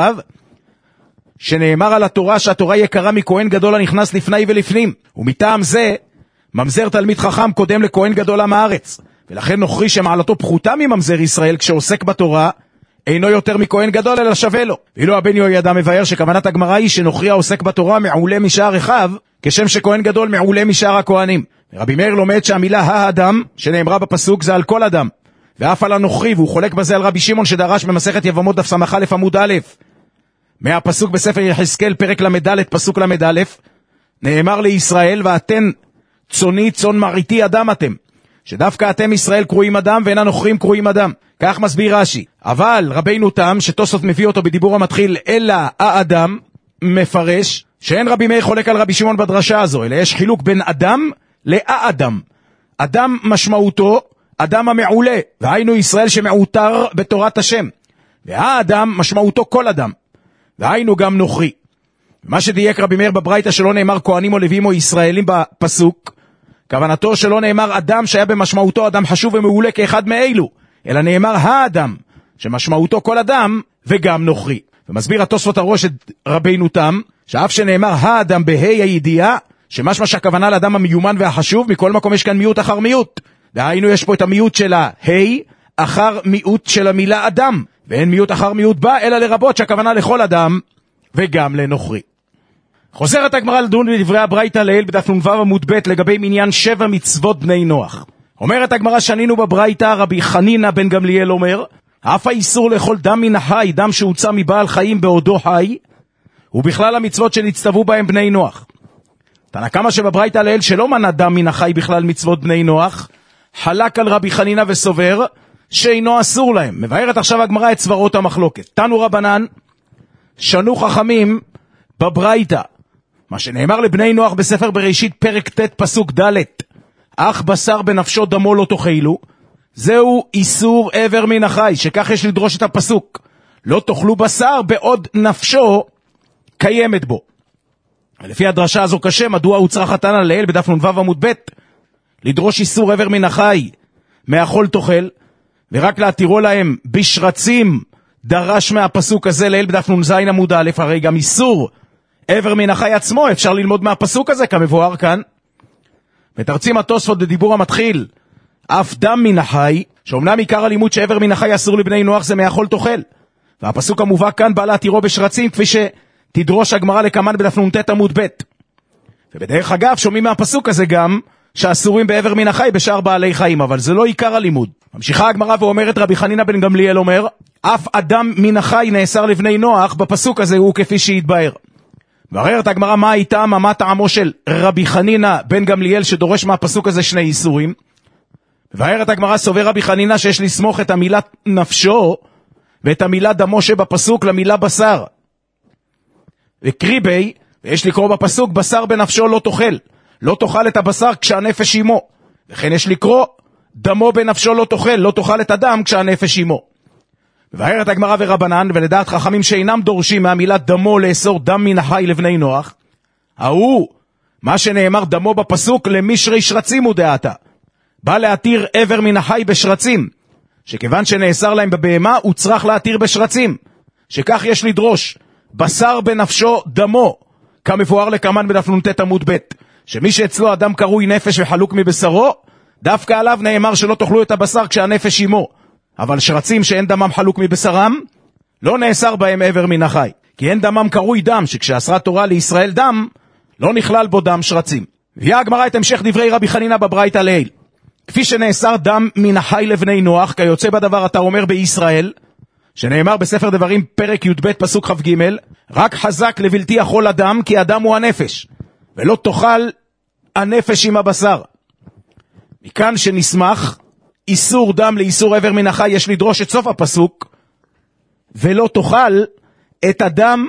שנאמר על התורה שהתורה יקרה מכהן גדול הנכנס לפני ולפנים, ומטעם זה ממזר תלמיד חכם קודם לכהן גדול עם הארץ, ולכן נוכרי שמעלתו פחותה מממזר ישראל כשעוסק בתורה אינו יותר מכהן גדול אלא שווה לו. ואילו הבן יהוידע מבאר שכוונת הגמרא היא שנוכרי העוסק בתורה מעולה משאר אחיו, כשם שכהן גדול מעולה משאר הכהנים. רבי מאיר לומד שהמילה האדם שנאמרה בפסוק זה על כל אדם ואף על הנוכרי, והוא חולק בזה על רבי שמעון שדרש במסכת יבמות דף סמך א' עמוד א', מהפסוק בספר יחזקאל פרק למד פסוק למד, נאמר לישראל ואתן צוני צאן מרעיתי אדם אתם, שדווקא אתם ישראל קרואים אדם ואין הנוכרים קרואים אדם. כך מסביר רש"י. אבל רבינו תם שתוספות מביא אותו בדיבור המתחיל אלא האדם, מפרש שאין רבי מאיר חולק על רבי שמעון בדרשה הזו, אלא יש חילוק בין אדם לאדם. אדם משמעותו אדם המעולה, והיינו ישראל שמעוטר בתורת השם. והאדם משמעותו כל אדם, והיינו גם נוכרי. מה שדייק רבי מאיר בברייתא שלא נאמר כהנים או לוויים או ישראלים בפסוק, כוונתו שלא נאמר אדם שהיה במשמעותו אדם חשוב ומעולה כאחד מאלו, אלא נאמר האדם, שמשמעותו כל אדם וגם נוכרי. ומסביר התוספות הראש את רבינו תם, שאף שנאמר האדם בהי הידיעה, שמשמע שהכוונה לאדם המיומן והחשוב, מכל מקום יש כאן מיעוט אחר מיעוט. דהיינו יש פה את המיעוט של ההי, אחר מיעוט של המילה אדם, ואין מיעוט אחר מיעוט בה, אלא לרבות שהכוונה לכל אדם וגם לנוכרי. חוזרת הגמרא לדון בדברי הברייתא לעיל בדף נ"ו עמוד ב' לגבי מניין שבע מצוות בני נוח. אומרת הגמרא, שנינו בברייתא, רבי חנינא בן גמליאל אומר, אף האיסור לאכול דם מן החי, דם שהוצא מבעל חיים בעודו חי, ובכלל המצוות שנצטוו בהם בני נוח. תנא קמא שבברייתא לעיל שלא מנע דם מן החי בכלל מצוות בני נוח, חלק על רבי חנינא וסובר שאינו אסור להם. מבארת עכשיו הגמרא את סברות המחלוקת. תנו רבנן, שנו חכמים בברייתא, מה שנאמר לבני נוח בספר בראשית פרק ט' פסוק ד', אך בשר בנפשו דמו לא תאכלו, זהו איסור עבר מן החי, שכך יש לדרוש את הפסוק, לא תאכלו בשר בעוד נפשו קיימת בו. ולפי הדרשה הזו קשה, מדוע הוצרך התנא לעיל בדף נ"ו עמוד ב' לדרוש איסור עבר מן החי מאכול תאכל, ורק להתירו להם בשרצים דרש מהפסוק הזה לעיל בדף נ"ז עמוד א', הרי גם איסור עבר מן החי עצמו אפשר ללמוד מהפסוק הזה כמבואר כאן. מתרצים התוספות בדיבור המתחיל, אף דם מן החי, שאומנם עיקר הלימוד שעבר מן החי אסור לבני נוח זה מאכול תאכל, והפסוק המובא כאן בא להתירו בשרצים, כפי שתדרוש הגמרא לקמן בדף נ"ט עמוד ב'. ובדרך אגב שומעים מהפסוק הזה גם שאסורים בעבר מן החי בשאר בעלי חיים, אבל זה לא עיקר הלימוד. ממשיכה הגמרא ואומרת, רבי חנינא בן גמליאל אומר, אף אדם מן החי נאסר לבני נוח, בפסוק הזה הוא כפי שהתבאר. בררת הגמרא מה הייתה, מה טעמו של רבי חנינא בן גמליאל שדורש מהפסוק הזה שני איסורים. בררת הגמרא סובר רבי חנינא שיש לסמוך את המילה נפשו ואת המילה דמו שבפסוק למילה בשר. וקריבי, ויש לקרוא בפסוק בשר בנפשו לא תאכל, לא תאכל את הבשר כשהנפש עמו. וכן יש לקרוא דמו בנפשו לא תאכל, לא תאכל את הדם כשהנפש עמו. ובארת הגמרא ורבנן, ולדעת חכמים שאינם דורשים מהמילה דמו לאסור דם מן החי לבני נוח, ההוא, מה שנאמר דמו בפסוק למשרי שרצים הוא דעתה, בא להתיר עבר מן החי בשרצים, שכיוון שנאסר להם בבהמה הוא צריך להתיר בשרצים, שכך יש לדרוש בשר בנפשו דמו, כמבואר לקמן בדף נ"ט עמוד ב', שמי שאצלו אדם קרוי נפש וחלוק מבשרו, דווקא עליו נאמר שלא תאכלו את הבשר כשהנפש עמו, אבל שרצים שאין דמם חלוק מבשרם, לא נאסר בהם עבר מן החי, כי אין דמם קרוי דם, שכשאסרה תורה לישראל דם, לא נכלל בו דם שרצים. והיא הגמרא את המשך דברי רבי חנינא בברייתא לעיל. כפי שנאסר דם מן החי לבני נוח, כיוצא בדבר אתה אומר בישראל, שנאמר בספר דברים פרק י"ב פסוק כ"ג, רק חזק לבלתי יכול אדם, כי אדם הוא הנפש, ולא תאכל הנפש עם הבשר. מכאן שנשמח איסור דם לאיסור עבר מן החי, יש לדרוש את סוף הפסוק, ולא תאכל את הדם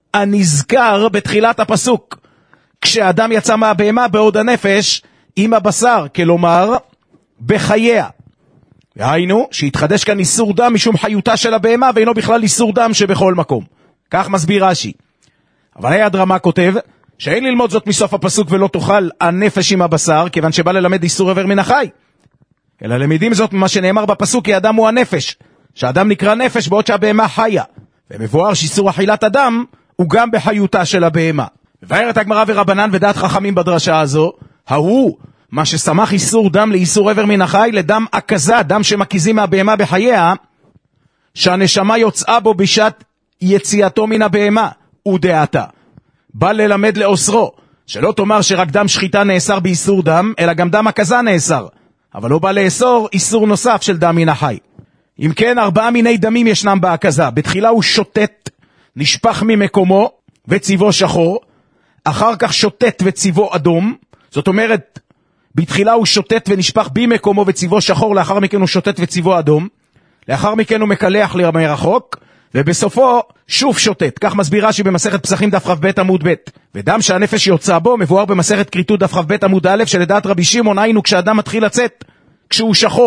הנזכר בתחילת הפסוק, כשאדם יצא מהבהמה בעוד הנפש עם הבשר, כלומר בחייה. והיינו שהתחדש כאן איסור דם משום חיותה של הבהמה, ואינו בכלל איסור דם שבכל מקום. כך מסביר רש"י. אבל היד רמה כותב שאין ללמוד זאת מסוף הפסוק ולא תאכל הנפש עם הבשר, כיוון שבא ללמד איסור עבר מן החי, אלא למדים זאת ממה שנאמר בפסוק, כי אדם הוא הנפש, שאדם נקרא נפש בעוד שהבהמה חיה, ומבואר שאיסור אכילת אדם הוא גם בחיותה של הבהמה. ובארת הגמרא ורבנן ודעת חכמים בדרשה הזו, ההוא מה שסמך איסור דם לאיסור עבר מן החי לדם עקזה, דם שמקיזים מהבהמה בחייה, שהנשמה יוצאה בו בשעת יציאתו מן הבהמה, הוא דעתה. בא ללמד לאוסרו, שלא תאמר שרק דם שחיטה נאסר באיסור דם, אלא גם דם עקזה נאסר, אבל לא בא לאסור איסור נוסף של דם מן החי. אם כן, ארבעה מיני דמים ישנם בעקזה. בתחילה הוא שוטט, נשפך ממקומו וצבעו שחור, אחר כך שוטט וצבעו אדום, זאת אומרת, בתחילה הוא שוטט ונשפך במקומו וצבעו שחור, לאחר מכן הוא שוטט וצבעו אדום, לאחר מכן הוא מקלח מרחוק, ובסופו שוב שוטט. כך מסביר רש"י במסכת פסחים דף כ"ב עמוד ב'. ודם שהנפש יוצא בו מבואר במסכת כריתות דף כ"ב עמוד א', שלדעת רבי שמעון היינו כשאדם מתחיל לצאת, כשהוא שחור,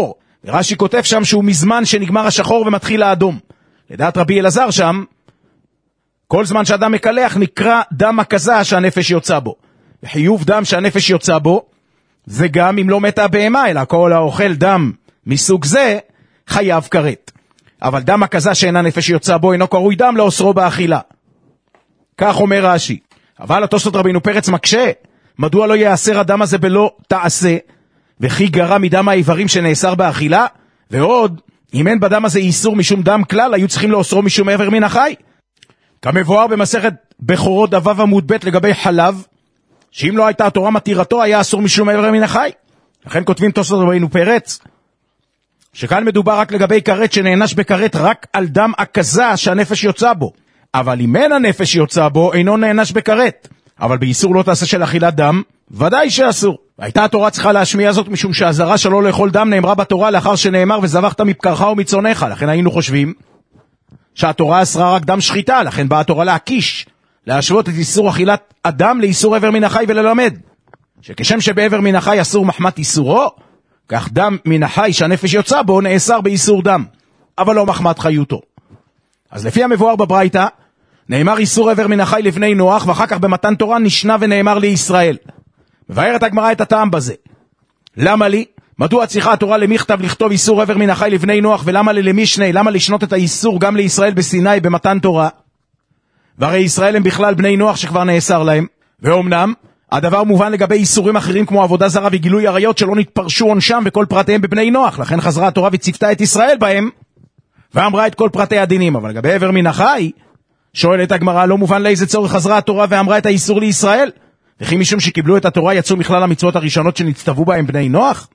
ורש"י כותב שם שהוא מזמן שנגמר השחור ומתחיל האדום. לדעת רבי אלעזר שם, כל זמן שאדם מקלח נקרא דם הקזה שהנפש יוצא בו. וחיוב דם שהנפש יוצא בו, זה גם אם לא מתה בהמה, אלא כל האוכל דם מסוג זה, חייב כרת. אבל דם הקזה שאינה נפש יוצא בו, אינו קרוי דם לאוסרו באכילה. כך אומר רש"י. אבל התוספות רבינו פרץ מקשה, מדוע לא יאסר הדם הזה בלא תעשה, וכי גרע מדם האיברים שנאסר באכילה? ועוד, אם אין בדם הזה איסור משום דם כלל, היו צריכים לאוסרו משום איבר מן החי. כמבואר במסכת בכורות דבב עמוד ב' לגבי חלב, שאם לא הייתה התורה מתירתו, היה אסור משום איבר מן החי. לכן כותבים תוספות רבינו פרץ, שכאן מדובר רק לגבי כרת שנענש בכרת רק על דם הקזה שהנפש יוצא בו. אבל אם אין הנפש יוצא בו, אינו נענש בכרת. אבל באיסור לא תעשה של אכילת דם, ודאי שאסור. והייתה התורה צריכה להשמיע זאת משום שהזרה שלא לאכול דם נאמרה בתורה לאחר שנאמר וזבחת מבקרך ומצונך. לכן היינו חושבים שהתורה אסרה רק דם שחיטה, לכן באה התורה להקיש, להשוות את איסור אכילת אדם לאיסור עבר מן החי וללמד. שכשם שבעבר מן החי אסור מחמת איסורו, כך דם מן החי שהנפש יוצא בו נאסר באיסור דם, אבל לא מחמת חיותו. אז לפי המבואר בברייתא, נאמר איסור עבר מן החי לבני נוח, ואחר כך במתן תורה נשנה ונאמר לישראל. מבארת הגמרא את הטעם בזה. למה לי? מדוע צריכה התורה למכתב לכתוב איסור עבר מן החי לבני נוח, ולמה לי למשנה? למה לשנות את האיסור גם לישראל בסיני במתן תורה? והרי ישראל הם בכלל בני נוח שכבר נאסר להם. ואומנם, הדבר מובן לגבי איסורים אחרים כמו עבודה זרה וגילוי עריות שלא נתפרשו עונשם וכל פרטיהם בבני נוח. לכן חזרה התורה וצפתה את ישראל בהם, ואמרה את כל פרטי הדינים. אבל לגבי עבר מן החי, שואלת הגמרא, לא מובן לאיזה צורך חזרה התורה ואמרה את האיסור לישראל? וכי משום שקיבלו את התורה יצאו מכלל המצוות הראשונות שנצטוו בהם בני נוח?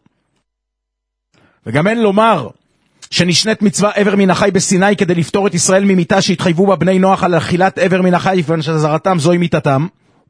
וגם אין לומר שנשנית מצווה עבר מן החי בסיני כדי לפתור את ישראל ממיתה שהתחייבו בה בני נוח על אכילת עבר מן החי, לפני שזרתם זוהי מיתתם.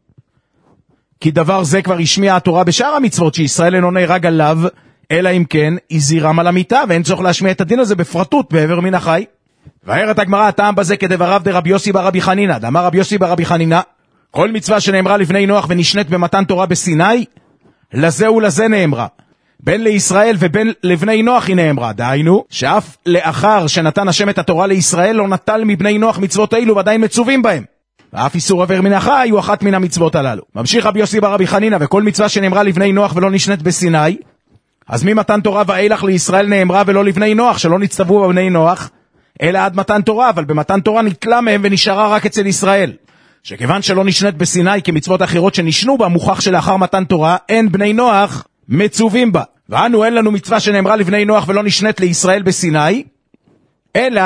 כי דבר זה כבר השמיע התורה בשאר המצוות שישראל אינו נהרג עליו, אלא אם כן הזהירם על המיתה, ואין צורך להשמיע את הדין הזה בפרטות בעבר מן החי. והערת הגמרא הטעם בזה כדבריו דרבי יוסי ברבי חנינא. דאמר רבי יוסי ברבי חנינא, כל מצווה שנאמרה לבני נוח ונשנית במתן תורה בסיני, לזה ולזה נאמרה. בין לישראל ובין לבני נוח היא נאמרה. דהיינו, שאף לאחר שנתן השם את התורה לישראל, לא נטל מבני נוח מצוות אלו ועדיין מצווים בהם. ואף איסור עבר מן החי הוא אחת מן המצוות הללו. ממשיך רבי יוסי ברבי חנינא, וכל מצווה שנאמרה לבני נוח ולא נשנית בסיני, אז ממתן תורה ואילך לישראל נאמרה ולא לבני נוח, שלא נצטוו בבני נוח, אלא עד מתן תורה, אבל במתן תורה נתלה מהם ונשארה רק אצל ישראל. שכיוון שלא נשנית בסיני כמצוות אחרות שנשנו בה, מוכח שלאחר מתן תורה אין בני נוח מצווים בה. ואנו אין לנו מצווה שנאמרה לבני נוח ולא נשנית לישראל בסיני, אלא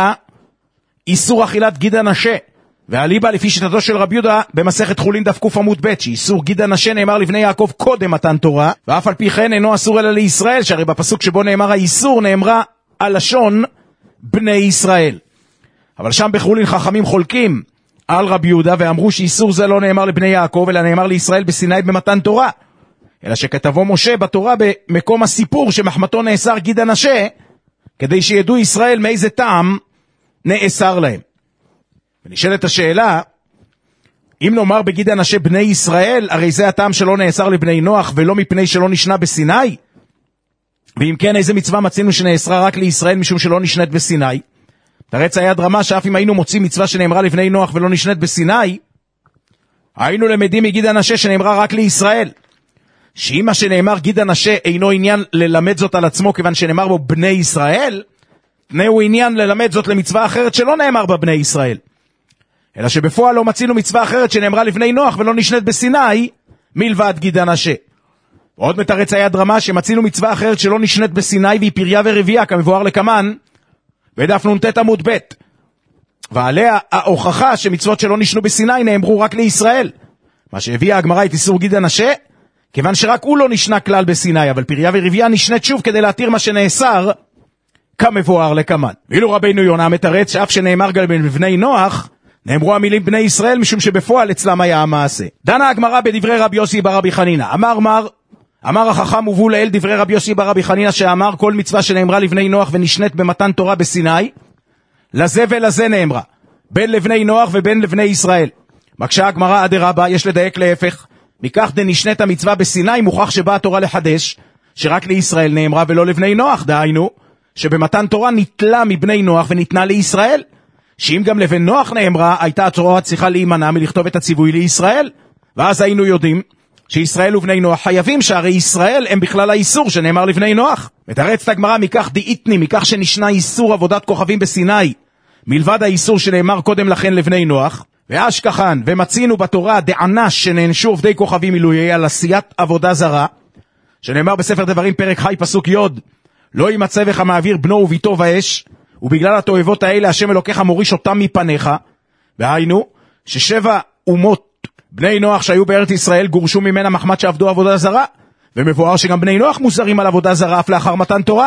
איסור אכילת גיד הנשה. והליבה לפי שיטתו של רבי יהודה במסכת חולין דף קוף עמוד ב', שאיסור גיד הנשה נאמר לבני יעקב קודם מתן תורה, ואף על פי כן אינו אסור אלא לישראל, שהרי בפסוק שבו נאמר האיסור נאמרה הלשון בני ישראל. אבל שם בחולין חכמים חולקים על רבי יהודה ואמרו שאיסור זה לא נאמר לבני יעקב אלא נאמר לישראל בסיני במתן תורה, אלא שכתבו משה בתורה במקום הסיפור שמחמתו נאסר גיד הנשה, כדי שידעו ישראל מאיזה טעם נאסר להם. ונשאלת השאלה, אם נאמר בגיד הנשה בני ישראל, הרי זה הטעם שלא נאסר לבני נוח ולא מפני שלא נשנה בסיני? ואם כן, איזה מצווה מצינו שנאסרה רק לישראל משום שלא נשנית בסיני? תרץ היד רמה שאף אם היינו מוצאים מצווה שנאמרה לבני נוח ולא נשנית בסיני, היינו למדים מגיד הנשה שנאמרה רק לישראל. שאם מה שנאמר גיד הנשה אינו עניין ללמד זאת על עצמו כיוון שנאמר בו בני ישראל, תנאו עניין ללמד זאת למצווה אחרת שלא נאמר בה בני ישראל. אלא שבפועל לא מצינו מצווה אחרת שנאמרה לבני נוח ולא נשנית בסיני מלבד גיד הנשה. ועוד מתרץ היד רמה שמצינו מצווה אחרת שלא נשנית בסיני והיא פריה ורבייה כמבואר לקמן בדף נ"ט עמוד ב', ועליה ההוכחה שמצוות שלא נשנו בסיני נאמרו רק לישראל, מה שהביאה הגמרא את איסור גיד הנשה כיוון שרק הוא לא נשנה כלל בסיני, אבל פריה ורבייה נשנית שוב כדי להתיר מה שנאסר כמבואר לקמן. ואילו רבינו יונה מתרץ שאף שנאמר גם בבני נוח נאמרו המילים בני ישראל משום שבפועל אצלם היה המעשה. דנה הגמרא בדברי רבי יוסי ברבי חנינא. אמר מר, אמר החכם ובו לאל דברי רבי יוסי ברבי חנינא שאמר כל מצווה שנאמרה לבני נוח ונשנית במתן תורה בסיני, לזה ולזה נאמרה, בין לבני נוח ובין לבני ישראל. מקשה הגמרא אדרבה, יש לדייק להפך, מכך דנשנית המצווה בסיני מוכח שבאה התורה לחדש שרק לישראל נאמרה ולא לבני נוח. דהיינו, שבמתן תורה ניטלה מבני נוח וניתנה לישראל, שאם גם לבן נוח נאמרה, הייתה התורה צריכה להימנע מלכתוב את הציווי לישראל, ואז היינו יודעים שישראל ובני נוח חייבים, שהרי ישראל הם בכלל האיסור שנאמר לבני נוח. מתרצת הגמרא, מכך דאיתני, מכך שנשנה איסור עבודת כוכבים בסיני, מלבד האיסור שנאמר קודם לכן לבני נוח, ואשכחן, ומצינו בתורה דענש שנענשו עובדי כוכבים מילויי על עשיית עבודה זרה, שנאמר בספר דברים פרק חי פסוק יוד, לא יימצא בך מעביר בנו וביתו באש, ובגלל התועבות האלה השם אלוקיך מוריש אותם מפניך. והיינו ששבע אומות בני נוח שהיו בארץ ישראל גורשו ממנה מחמת שעבדו עבודה זרה, ומבואר שגם בני נוח מוזרים על עבודה זרה אף לאחר מתן תורה.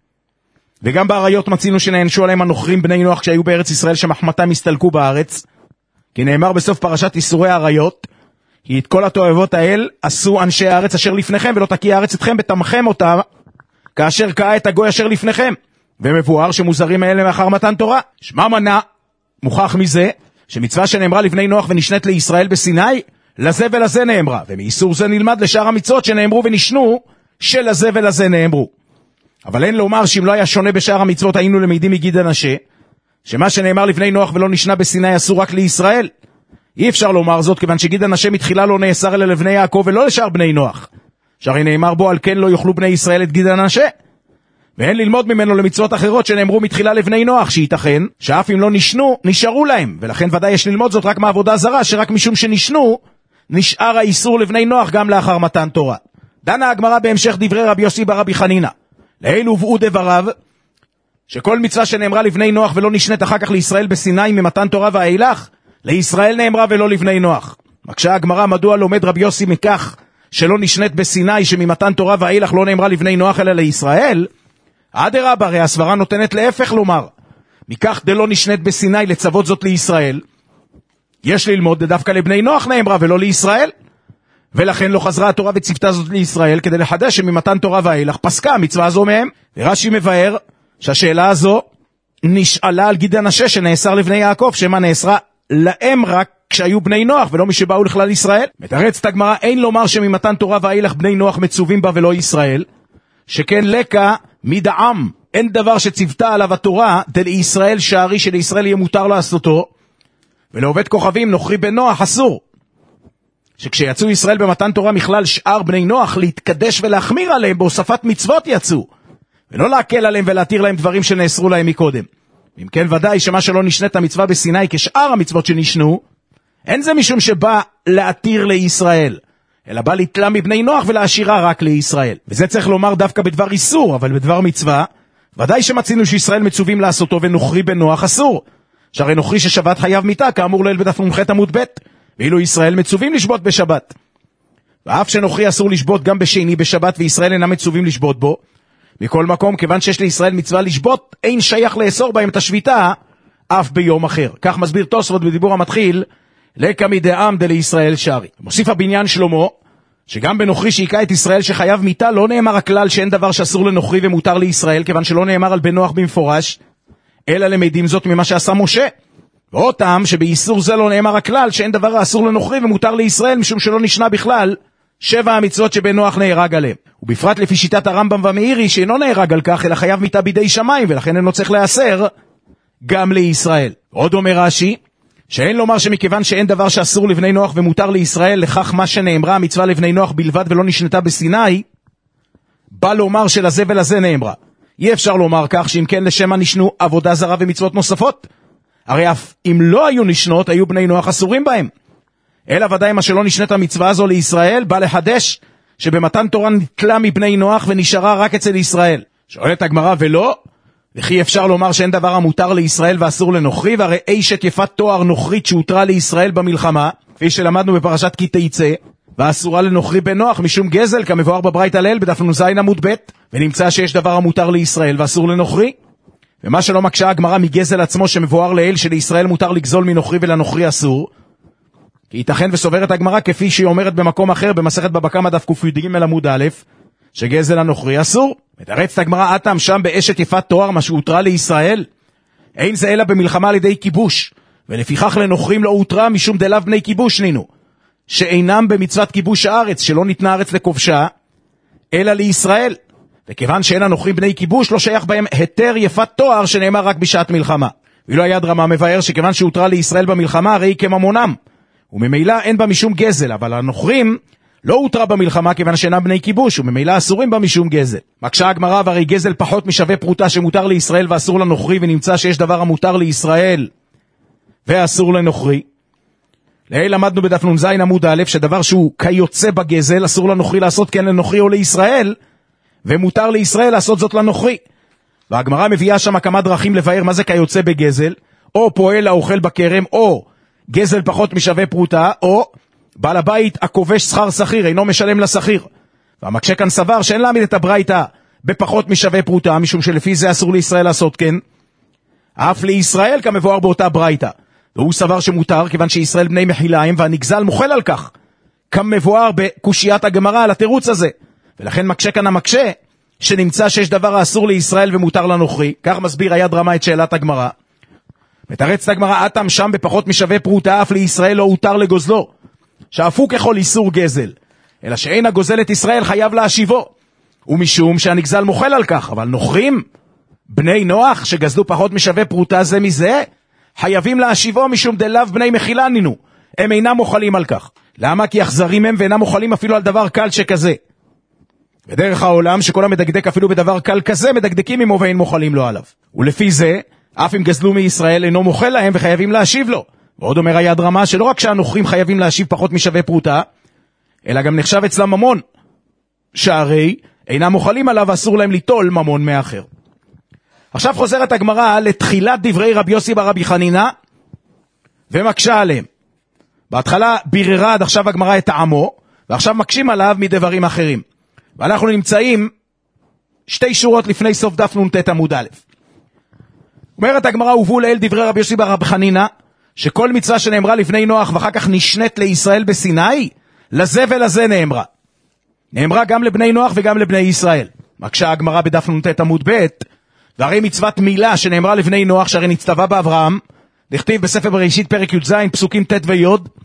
וגם בעריות מצינו שנענשו עליהם הנוכרים בני נוח שהיו בארץ ישראל שמחמתם הסתלקו בארץ, כי נאמר בסוף פרשת איסורי העריות, כי את כל התועבות האל עשו אנשי הארץ אשר לפניכם, ולא תקיא הארץ אתכם בתמכם אותה כאשר קאה את הגוי אשר לפניכם. ומבואר שמוזרים האלה מאחר מתן תורה. שמה מנה מוכח מזה שמצווה שנאמרה לבני נוח ונשנית לישראל בסיני, לזה ולזה נאמרה, ומאיסור זה נלמד לשאר המצוות שנאמרו ונשנו, שלזה ולזה נאמרו. אבל אין לומר שאם לא היה שונה בשאר המצוות היינו למדים מגיד אנשה, שמה שנאמר לבני נוח ולא נשנה בסיני אסור רק לישראל. אי אפשר לומר זאת, כיוון שגיד אנשה מתחילה לא נאסר אלא לבני יעקב ולא לשאר בני נוח, שהרי נאמר בו על כן לא יאכלו בני ישראל את גיד אנשה. ואין ללמוד ממנו למצוות אחרות שנאמרו מתחילה לבני נוח, שייתכן שאף אם לא נשנו נשארו להם, ולכן ודאי יש ללמוד זאת רק מעבודה זרה, שרק משום שנשנו נשאר האיסור לבני נוח גם לאחר מתן תורה. דנה הגמרא בהמשך דברי רבי יוסי ברבי חנינא, לאלו הובאו דבריו שכל מצווה שנאמרה לבני נוח ולא נשנית אחר כך לישראל בסיני ממתן תורה ואילך, לישראל נאמרה ולא לבני נוח. מקשה הגמרא, מדוע לומד רבי יוסי מכך שלא נשנית בסיני שממתן תורה ואילך לא נאמרה לבני נוח אלא לישראל? אדרבה, הרי הסברה נותנת להפך לומר, מכך דלא נשנית בסיני לצוות זאת לישראל, יש ללמוד דווקא לבני נוח נאמרה ולא לישראל, ולכן לא חזרה התורה וצפתה זאת לישראל, כדי לחדש שממתן תורה ואילך פסקה המצווה הזו מהם. ורש"י מבאר שהשאלה הזו נשאלה על גיד אנשה שנאסר לבני יעקב, שמה נאסרה להם רק כשהיו בני נוח ולא מי שבאו לכלל ישראל. מתרצת הגמרא, אין לומר שממתן תורה ואילך בני נוח מצווים בה ולא ישראל, שכן לקה מדעם, אין דבר שצוותה עליו התורה דל ישראל שערי שלישראל יהיה מותר לעשותו, ולעובד כוכבים נוכרי בן נוח אסור. שכשיצאו ישראל במתן תורה מכלל שאר בני נוח להתקדש ולהחמיר עליהם בהוספת מצוות יצאו, ולא להקל עליהם ולהתיר להם דברים שנאסרו להם מקודם. אם כן ודאי שמה שלא נשנית המצווה בסיני כשאר המצוות שנשנו, אין זה משום שבא להתיר לישראל, אלא בא לתלה מבני נוח ולהשירה רק לישראל. וזה צריך לומר דווקא בדבר איסור, אבל בדבר מצווה, ודאי שמצינו שישראל מצווים לעשותו ונוכרי בן נוח אסור. שהרי נוכרי ששבת חייב מיתה, כאמור ליל בדף נ"ח עמוד ב', ואילו ישראל מצווים לשבות בשבת. ואף שנוכרי אסור לשבות גם בשני בשבת, וישראל אינם מצווים לשבות בו. מכל מקום, כיוון שיש לישראל מצווה לשבות, אין שייך לאסור בהם את השביתה, אף ביום אחר. כך מסביר תוספות בדיבור המתחיל, לקה מדעם דלישראל שערי. מוסיף הבניין שלמה, שגם בנוכרי שיקה את ישראל שחייב מיתה, לא נאמר הכלל שאין דבר שאסור לנוכרי ומותר לישראל, כיוון שלא נאמר על בן נוח במפורש, אלא למדים זאת ממה שעשה משה. ועוד טעם שבאיסור זה לא נאמר הכלל שאין דבר אסור לנוכרי ומותר לישראל, משום שלא נשנה בכלל שבע המצוות שבן נוח נהרג עליהם. ובפרט לפי שיטת הרמב"ם והמאירי שאינו נהרג על כך, אלא חייב מיתה בידי שמיים, ולכן אינו צריך לאסר גם לישראל. עוד אומר רש"י, שאין לומר שמכיוון שאין דבר שאסור לבני נוח ומותר לישראל, לכך מה שנאמרה המצווה לבני נוח בלבד ולא נשנתה בסיני, בא לומר שלזה ולזה נאמרה. אי אפשר לומר כך, שאם כן לשמה נשנו עבודה זרה ומצוות נוספות, הרי אף אם לא היו נשנות, היו בני נוח אסורים בהם. אלא ודאי מה שלא נשנת המצווה הזו לישראל, בא לחדש שבמתן תורה נתלה מבני נוח ונשארה רק אצל ישראל. שואלת הגמרא, ולא? וכי אפשר לומר שאין דבר המותר לישראל ואסור לנוכרי, והרי אשת יפת תואר נוכרית שהותרה לישראל במלחמה, כפי שלמדנו בפרשת כי תצא, ואסורה לנוכרי בן נוח משום גזל, כמבואר בברייתא לעיל בדף נ"ז עמוד ב', ונמצא שיש דבר המותר לישראל ואסור לנוכרי. ומה שלא מקשה הגמרא מגזל עצמו שמבואר לעיל שלישראל מותר לגזול מנוכרי ולנוכרי אסור, כי ייתכן וסוברת הגמרא כפי שהיא אומרת במקום אחר במסכת בבא קמא דף ק"ג עמוד א', שגזל הנוכרי אסור. מתרצת הגמרא, אתם שם באשת יפת תואר מה שהותרה לישראל, אין זה אלא במלחמה על ידי כיבוש, ולפיכך לנוכרים לא הותרה משום דלאו בני כיבוש נינו, שאינם במצוות כיבוש הארץ, שלא ניתנה הארץ לכובשה אלא לישראל. וכיוון שאין הנוכרים בני כיבוש, לא שייך בהם היתר יפת תואר שנאמר רק בשעת מלחמה. ואילו היד רמה מבאר שכיוון שהותרה לישראל במלחמה, הרי היא כממונם, וממילא אין בה משום גזל, אבל הנוכרים לא הותרה במלחמה כיוון שאינם בני כיבוש, וממילא אסורים בה משום גזל. מקשה הגמרא, והרי גזל פחות משווה פרוטה שמותר לישראל ואסור לנוכרי, ונמצא שיש דבר המותר לישראל ואסור לנוכרי. להי למדנו בדף נ"ז עמוד א', שדבר שהוא כיוצא בגזל, אסור לנוכרי לעשות כן לנוכרי או לישראל, ומותר לישראל לעשות זאת לנוכרי. והגמרא מביאה שם כמה דרכים לבאר מה זה כיוצא בגזל, או פועל האוכל בכרם, או גזל פחות משווה פרוטה, או בעל הבית הכובש שכר שכיר, אינו משלם לשכיר. והמקשה כאן סבר שאין להעמיד את הברייתא בפחות משווה פרוטה, משום שלפי זה אסור לישראל לעשות כן, אף לישראל כמבואר באותה ברייתא. והוא סבר שמותר, כיוון שישראל בני מחיליים, והנגזל מוכל על כך, כמבואר בקושיית הגמרא על התירוץ הזה. ולכן מקשה כאן המקשה, שנמצא שיש דבר האסור לישראל ומותר לנוכרי. כך מסביר היד רמה את שאלת הגמרא. מתרץ את הגמרא, אתם שם בפחות משווה פרוטה, אף לישראל לא הותר לגוזלו, שאף הוא ככל איסור גזל, אלא שאין הגוזל את ישראל חייב להשיבו, ומשום שהנגזל מוכל על כך. אבל נוכרים, בני נוח, שגזלו פחות משווה פרוטה זה מזה, חייבים להשיבו משום דלאו בני מחילה נינו, הם אינם מוכלים על כך. למה? כי אכזרים הם ואינם מוכלים אפילו על דבר קל שכזה. בדרך העולם שכל המדקדק אפילו בדבר קל כזה, מדקדקים עמו ואין מוכלים לו עליו. ולפי זה, אף אם גזלו מישראל אינו מוכל להם וחייבים להשיב לו. ועוד אומר היד רמה שלא רק שהנוכרים חייבים להשיב פחות משווה פרוטה, אלא גם נחשב אצלם ממון, שהרי אינם מוכלים עליו ואסור להם ליטול ממון מאחר. עכשיו חוזרת הגמרא לתחילת דברי רבי יוסי ברבי חנינה, ומקשה עליהם. בהתחלה ביררה עד עכשיו הגמרא את טעמו, ועכשיו מקשים עליו מדברים אחרים. ואנחנו נמצאים שתי שורות לפני סוף דף נ"ט עמוד א'. אומרת הגמרא, הובאו לאל דברי רבי יוסי ברבי חנינה, שכל מצווה שנאמרה לפני נוח ואחר כך נשנית לישראל בסיני, לזה ולזה נאמרה. נאמרה גם לבני נוח וגם לבני ישראל. מקשה הגמרא בדף נ"ט עמוד ב', והרי מצוות מילה שנאמרה לבני נוח, שהרי נצטווה באברהם, נכתיב בספר בראשית פרק י"ז פסוקים ט' וי',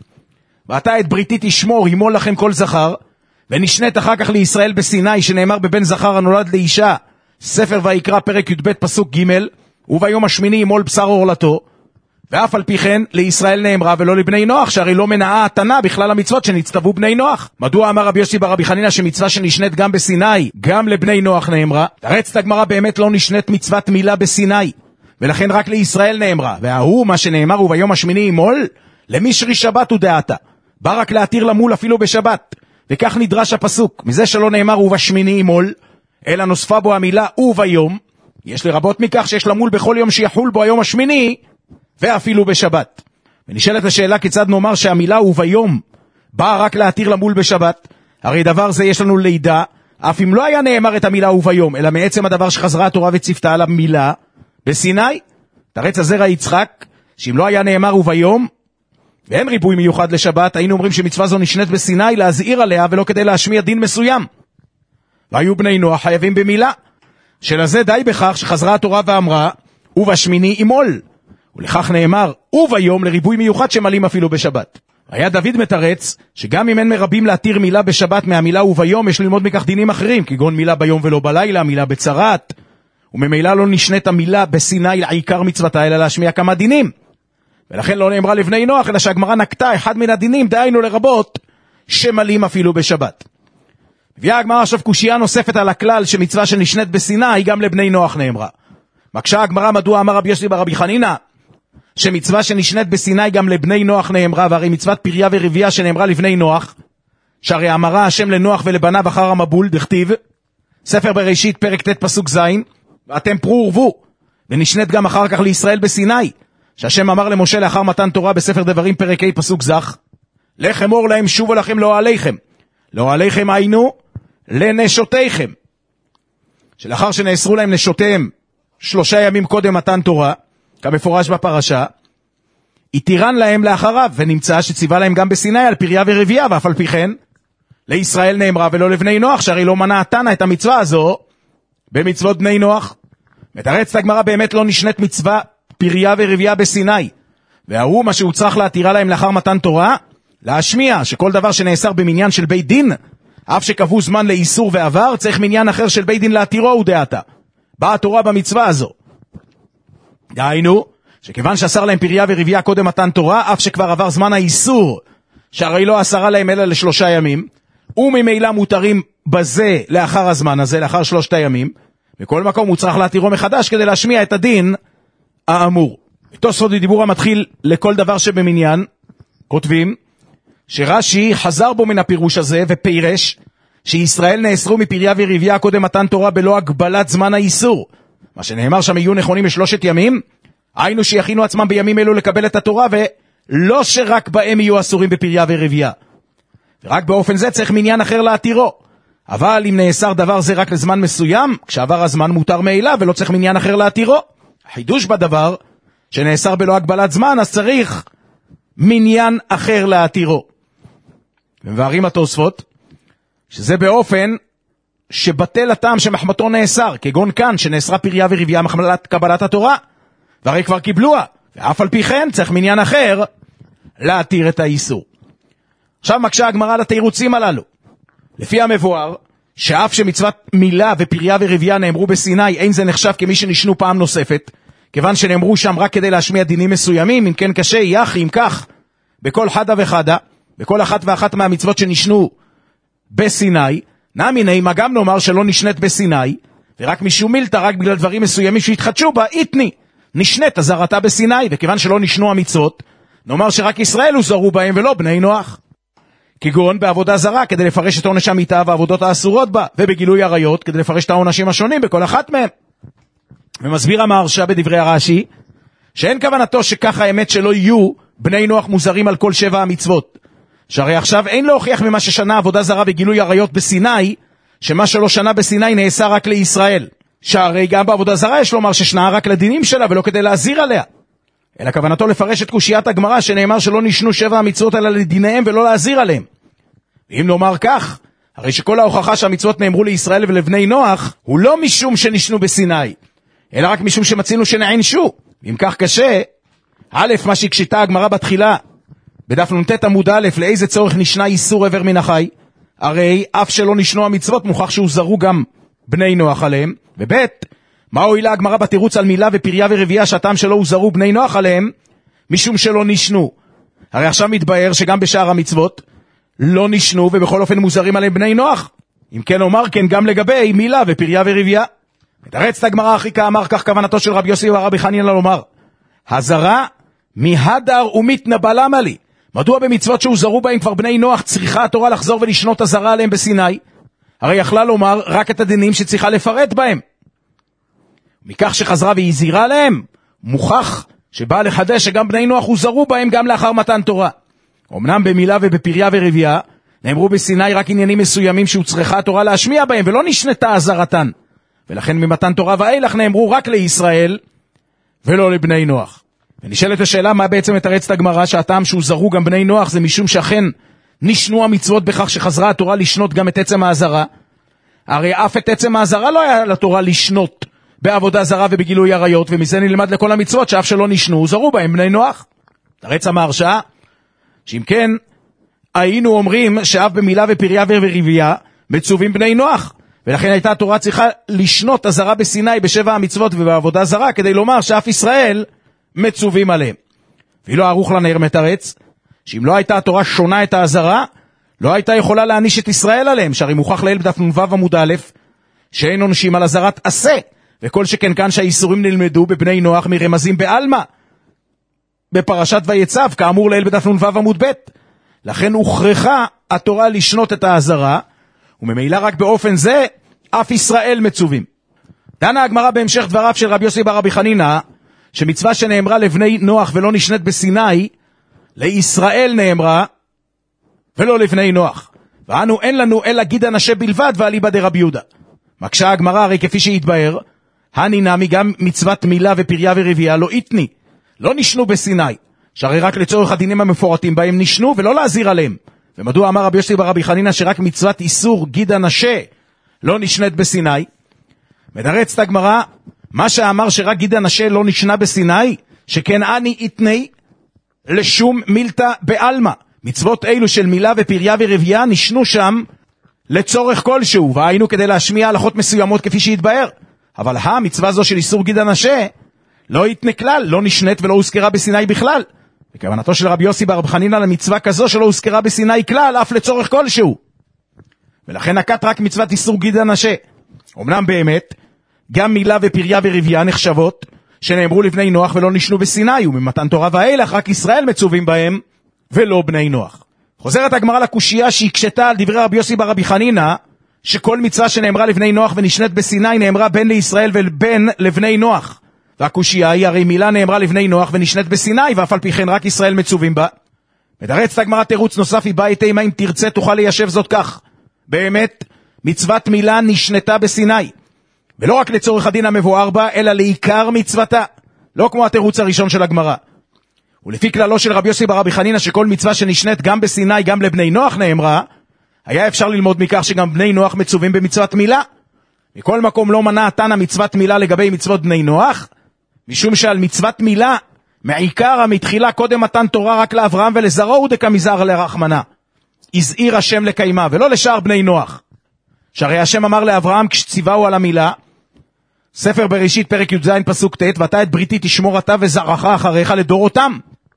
ואתה את בריתי תשמור, ימול לכם כל זכר, ונשנית אחר כך לישראל בסיני, שנאמר בבן זכר הנולד לאישה, ספר ויקרא פרק י"ב פסוק ג', וביום השמיני ימול בשר עורלתו. ואף על פי כן לישראל נאמרה ולא לבני נוח, שהרי לא מנעה התנה בכלל המצוות שנצטוו בני נוח. מדוע אמר רבי יוסי ברבי חנינה שמצווה שנשנית גם בסיני גם לבני נוח נאמרה? תרצת הגמרא, באמת לא נשנית מצוות מילה בסיני, ולכן רק לישראל נאמרה. והוא מה שנאמר וביום השמיני ימול, למשרי שבת ודעתה, בא רק להתיר למול אפילו בשבת. וכך נדרש הפסוק, מזה שלא נאמר ובשמיני ימול, אלא נוספה בו המילה וביום. יש לרבות מכך שיש למול בכל יום שיחול בו היום השמיני, ואפילו בשבת. ונשאלת השאלה, כיצד נאמר שהמילה וביום באה רק להתיר למול בשבת? הרי דבר זה יש לנו לידע, אף אם לא היה נאמר את המילה וביום, אלא מעצם הדבר שחזרה התורה וצפתה עליו מילה בסיני. תרץ הזרע יצחק, שאם לא היה נאמר וביום, ואין ריבוי מיוחד לשבת, היינו אומרים שמצווה זו נשנית בסיני להזהיר עליה, ולא כדי להשמיע דין מסוים. והיו בני נוח חייבים במילה, שלזה די בכך שחזרה התורה ואמרה, ובשמיני ימול. ולכך נאמר, וביום לריבוי מיוחד שמלים אפילו בשבת. היה דוד מתרץ, שגם אם אין מרבים להתיר מילה בשבת מהמילה וביום, יש ללמוד מכך דינים אחרים, כגון מילה ביום ולא בלילה, מילה בצרת, וממילא לא נשנית המילה בסיני לעיקר מצוותה, אלא להשמיע כמה דינים. ולכן לא נאמרה לבני נוח, אלא שהגמרא נקטה אחד מן הדינים, דהיינו לרבות, שמלים אפילו בשבת. הביאה הגמרא עכשיו קושייה נוספת על הכלל שמצווה שנשנית בסיני גם לבני נוח נאמרה. מקשה הגמרא, מדוע אמר רבי יוסי ברבי חנינה שמצווה שנשנית בסיני גם לבני נוח נאמרה, והרי מצוות פריה ורבייה שנאמרה לבני נוח, שהרי אמרה השם לנוח ולבניו אחר המבול, דכתיב ספר בראשית פרק ט' פסוק ז', ואתם פרו ורבו, ונשנית גם אחר כך לישראל בסיני, שהשם אמר למשה לאחר מתן תורה בספר דברים פרק ה' פסוק זך, לך אמור להם שובו לכם לא עליכם, לא עליכם היינו לנשותיכם, שלאחר שנאסרו להם נשותיהם שלושה ימים קודם מתן תורה, כמפורש בפרשה, התירן להם לאחריו, ונמצא שציווה להם גם בסיני על פריה ורבייה, ואף על פי כן לישראל נאמרה ולא לבני נוח, שהרי לא מנע תנא את המצווה הזו במצוות בני נוח. מתרץ הגמרא, באמת לא נשנית מצווה פריה ורבייה בסיני, והוא מה שהוא צריך להתירה להם לאחר מתן תורה, להשמיע שכל דבר שנאסר במניין של בית דין, אף שקבעו זמן לאיסור ועבר, צריך מניין אחר של בית דין להתירו ודעתה. באה התורה במצווה הזו. דהיינו, שכיוון שאסר להם פריה ורבייה קודם מתן תורה, אף שכבר עבר זמן האיסור, שהרי לא אסרה להם אלא לשלושה ימים, וממילא מותרים בזה לאחר הזמן הזה, לאחר שלושת הימים, בכל מקום הוא צריך להתירו מחדש כדי להשמיע את הדין האמור. תוספות דיבור המתחיל לכל דבר שבמניין, כותבים, שרש"י חזר בו מן הפירוש הזה ופירש שישראל נאסרו מפריה ורבייה קודם מתן תורה בלא הגבלת זמן האיסור. מה שנאמר שם יהיו נכונים לשלושת ימים, היינו שיכינו עצמם בימים אלו לקבל את התורה, ולא שרק בהם יהיו אסורים בפריה ורבייה. ורק באופן זה צריך מניין אחר להתירו. אבל אם נאסר דבר זה רק לזמן מסוים, כשעבר הזמן מותר מאליו ולא צריך מניין אחר להתירו. החידוש בדבר שנאסר בלא הגבלת זמן, אז צריך מניין אחר להתירו. ומבארים התוספות שזה באופן שבטל הטעם שמחמתו נאסר, כגון כאן שנאסרה פריה ורבייה מחמת קבלת התורה, והרי כבר קיבלוה, ואף על פי כן צריך מניין אחר להתיר את האיסור. עכשיו מקשה הגמרא לתירוצים הללו. לפי המבואר, שאף שמצוות מילה ופריה ורבייה נאמרו בסיני, אין זה נחשב כמי שנשנו פעם נוספת, כיוון שנאמרו שם רק כדי להשמיע דינים מסוימים, אם כן קשה יחי, אם כך, בכל חדה וחדה, בכל אחת ואחת מהמצוות שנשנו בסיני, נמי נעימה גם נאמר שלא נשנית בסיני, ורק משום מילתא, רק בגלל דברים מסוימים שהתחדשו בה, איתני, נשנית הזרתה בסיני, וכיוון שלא נשנו המצוות, נאמר שרק ישראל הוזרו בהם ולא בני נוח. כגון בעבודה זרה, כדי לפרש את עונש המיתה והעבודות האסורות בה, ובגילוי עריות, כדי לפרש את העונשים השונים בכל אחת מהם. ומסביר המהרש"א בדברי הרש"י, שאין כוונתו שכך האמת שלא יהיו בני נוח מוזרים על כל שבע המצוות. שהרי עכשיו אין להוכיח ממה ששנה עבודה זרה בגילוי עריות בסיני, שמה שלא שנה בסיני נעשה רק לישראל. שהרי גם בעבודה זרה יש לומר ששנה רק לדינים שלה ולא כדי להזהיר עליה. אלא כוונתו לפרש את קושיית הגמרא שנאמר שלא נשנו שבע המצוות אלא לדיניהם ולא להזהיר עליהם. ואם נאמר כך, הרי שכל ההוכחה שהמצוות נאמרו לישראל ולבני נוח, הוא לא משום שנשנו בסיני, אלא רק משום שמצינו שנענשו. אם כך קשה, א', מה שהקשיתה הגמרא בתחילה, בדף נ"ט עמוד א', לאיזה צורך נשנה איסור עבר מן החי? הרי אף שלא נשנו המצוות, מוכח שהוזרו גם בני נוח עליהם. וב', מה הועילה הגמרא בתירוץ על מילה ופריה ורבייה שהטעם שלא הוזרו בני נוח עליהם, משום שלא נשנו? הרי עכשיו מתבהר שגם בשאר המצוות לא נשנו ובכל אופן מוזרים עליהם בני נוח. אם כן אומר כן גם לגבי מילה ופריה ורבייה. מתרצת הגמרא הכי כאמר כך כוונתו של רבי יוסי ורבי חנינא לומר, הזרה מהדר ומתנבלה מלי. מדוע במצוות שהוזרו בהם כבר בני נוח צריכה התורה לחזור ולשנות הזרה עליהם בסיני? הרי יכלה לומר רק את הדינים שצריכה לפרט בהם. מכך שחזרה והזהירה עליהם, מוכח שבא לחדש שגם בני נוח הוזרו בהם גם לאחר מתן תורה. אמנם במילה ובפריה ורבייה נאמרו בסיני רק עניינים מסוימים שהוצרכה התורה להשמיע בהם ולא נשנתה הזרתן, ולכן ממתן תורה ואילך נאמרו רק לישראל ולא לבני נוח. ונשאלת השאלה מה בעצם מתרצת הגמרא שהטעם שהוזרו גם בני נוח זה משום שאכן נשנו המצוות בכך שחזרה התורה לשנות גם את עצם ההזרה. הרי אף את עצם ההזרה לא היה לתורה לשנות בעבודה זרה ובגילוי עריות, ומזה נלמד לכל המצוות שאף שלא נשנו הוזרו בהם בני נוח. תרץ המהרש"א שאם כן היינו אומרים שאף במילה ופריה ורבייה מצווים בני נוח, ולכן הייתה התורה צריכה לשנות הזרה בסיני בשבע המצוות ובעבודה זרה כדי לומר שאף ישראל מצווים עליהם. ואילו ערוך לנר מתרץ שאם לא הייתה התורה שונה את ההזרה, לא הייתה יכולה להעניש את ישראל עליהם, שהרי מוכח לעיל בדף נ"ו עמוד א' שאין עונשים על הזרת עשה, וכל שכן כאן שהאיסורים נלמדו בבני נוח מרמזים בעלמא בפרשת ויצב, כאמור לעיל בדף נ"ו עמוד ב'. לכן הוכרחה התורה לשנות את ההזרה, וממילא רק באופן זה אף ישראל מצווים. דנה הגמרא בהמשך דבריו של רבי יוסי בר רבי חנינא, שמצווה שנאמרה לבני נוח ולא נשנית בסיני, לישראל נאמרה ולא לבני נוח. ואנו אין לנו אלא גיד אנשי בלבד ואליבא דרבי יהודה. מקשה הגמרא הרי כפי שהתבהר, הנינמי גם מצוות מילה ופריה ורבייה לא איתני, לא נשנו בסיני, שהרי רק לצורך הדינים המפורטים בהם נשנו ולא להזהיר עליהם. ומדוע אמר רבי יוסי בר רבי חנינא שרק מצוות איסור גיד אנשי לא נשנית בסיני? מדרצת הגמרא, מה שאמר שרק גיד אנשי לא נשנה בסיני, שכן אני איתני לשום מילתא בעלמא. מצוות אלו של מילה ופריה ורבייה נשנו שם לצורך כלשהו, והיינו כדי להשמיע הלכות מסוימות כפי שהתבהר. אבל המצווה זו של איסור גיד הנשה לא יתנה כלל, לא נשנית ולא הוזכרה בסיני בכלל. וכוונתו של רבי יוסי ברב חנינא למצווה כזו שלא הוזכרה בסיני כלל, אף לצורך כלשהו. ולכן נקט רק מצוות איסור גיד הנשה. אמנם באמת, גם מילה ופריה ורביה נחשבות, שנאמרו לבני נוח ולא נשנו בסיני, וממתן תורה ואילך רק ישראל מצווים בהם, ולא בני נוח. חוזרת הגמרא לקושייה שהקשתה על דברי רבי יוסי ברבי חנינא, שכל מצווה שנאמרה לבני נוח ונשנית בסיני נאמרה בין לישראל ובין לבני נוח. והקושייה היא הרי מילה נאמרה לבני נוח ונשנית בסיני, ואף על פי כן רק ישראל מצווים בה. מתרצת הגמרא תירוץ נוסף, היא באה איתה, אם תרצה תוכל ליישב זאת כך. באמת, מצוות מילה נשנתה בסיני. ולא רק לצורך הדין המבואר בה, אלא לעיקר מצוותה. לא כמו התירוץ הראשון של הגמרא. ולפי כללו של רבי יוסי ברבי חנינא שכל מצווה שנשנית גם בסיני גם לבני נוח נאמרה, היה אפשר ללמוד מכך שגם בני נוח מצווים במצוות מילה. מכל מקום לא מנע תנא מצוות מילה לגבי מצוות בני נוח, משום שעל מצוות מילה, מעיקר מתחילה קודם מתן תורה רק לאברהם ולזרעו הוא דקמזר לרחמנה. הזהיר השם לקיימה, ולא לשאר בני נוח. שהרי השם אמר לאברהם כשציווהו על המילה, ספר בראשית פרק י"ז פסוק ט', ואתה את בריתי תשמור אתה וזרעך אחריך לדורותם.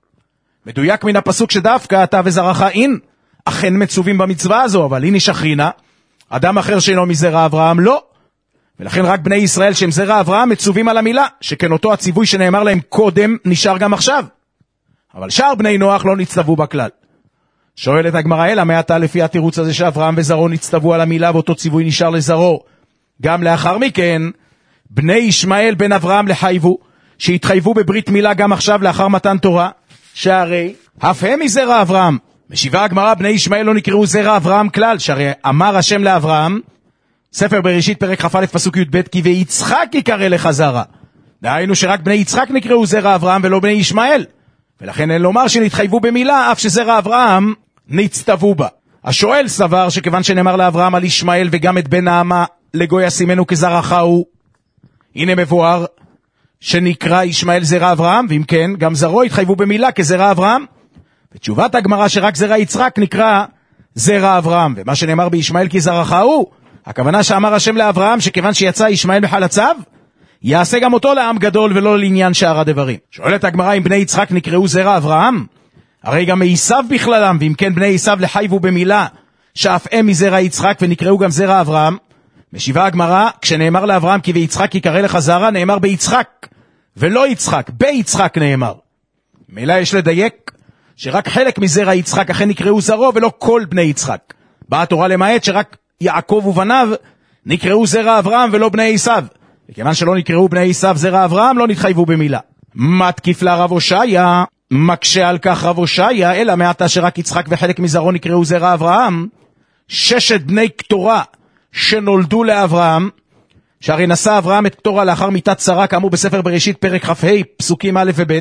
מדויק מן הפסוק שדווקא אתה וזרעך אין, אכן מצווים במצווה הזו, אבל הנה שכרינה, אדם אחר שאינו מזרע אברהם לא. ולכן רק בני ישראל שהם זרע אברהם מצווים על המילה, שכן אותו הציווי שנאמר להם קודם נשאר גם עכשיו. אבל שאר בני נוח לא נצטוו בכלל. שואלת הגמרא, אלא מעתה לפי התירוץ הזה שאברהם וזרעו נצטוו על המילה ואותו ציווי נשאר לזרעו. גם לאחר מכן, בני ישמעאל בן אברהם לחייבו, שהתחייבו בברית מילה גם עכשיו לאחר מתן תורה, שהרי אף הם מזרע אברהם. משיבה הגמרא, בני ישמעאל לא נקראו זרע אברהם כלל, שהרי אמר השם לאברהם, ספר בראשית פרק כ"א פסוק י"ב, כי ויצחק יקרא לך זרע. דהיינו שרק בני יצחק נקראו זרע אברהם ולא בני ישמעאל. ולכן אין לומר שנתחייבו במילה, אף שזרע אברהם נצטוו בה. השואל סבר שכיוון שנאמר לאברהם על ישמעאל וגם את בן נעמה לגוי ישימנו כזרעך הוא, הנה מבואר שנקרא ישמעאל זרע אברהם, ואם כן גם זרעו התחייבו במילה כזרע אברהם. ותשובת הגמרא שרק זרע יצחק נקרא זרע אברהם, ומה שנאמר בישמעאל כי זרעך הוא, הכוונה שאמר השם לאברהם שכיוון שיצא ישמעאל בחלציו, יעשה גם אותו לעם גדול ולא לעניין שאר הדברים. שואלת הגמרא, אם בני יצחק נקראו זרע אברהם, הרי גם עשיו בכללם, ואם כן בני עשיו לחייבו במילה שאף הם מזרע יצחק ונקראו גם זרע אברהם. משיבה הגמרא, כשנאמר לאברהם כי ויצחק יקרא לך זרע, נאמר ביצחק ולא יצחק, ביצחק נאמר. מילה יש לדייק שרק חלק מזרע יצחק אכן נקראו זרעו ולא כל בני יצחק. באה התורה למעט שרק יעקב ובניו נקראו זרע אברהם ולא בני עשיו. וכיוון שלא נקראו בני עשיו זרע אברהם לא נתחייבו במילה. מתקיף לה רב הושעיה, מקשה על כך רב הושעיה, אלא מעתה שרק יצחק וחלק מזרעו נקראו זרע אברהם, ששת בני קטורה שנולדו לאברהם, שהרי נשא אברהם את קטורה לאחר מיתת שרה, כאמור בספר בראשית פרק כ"ה פסוקים א' וב',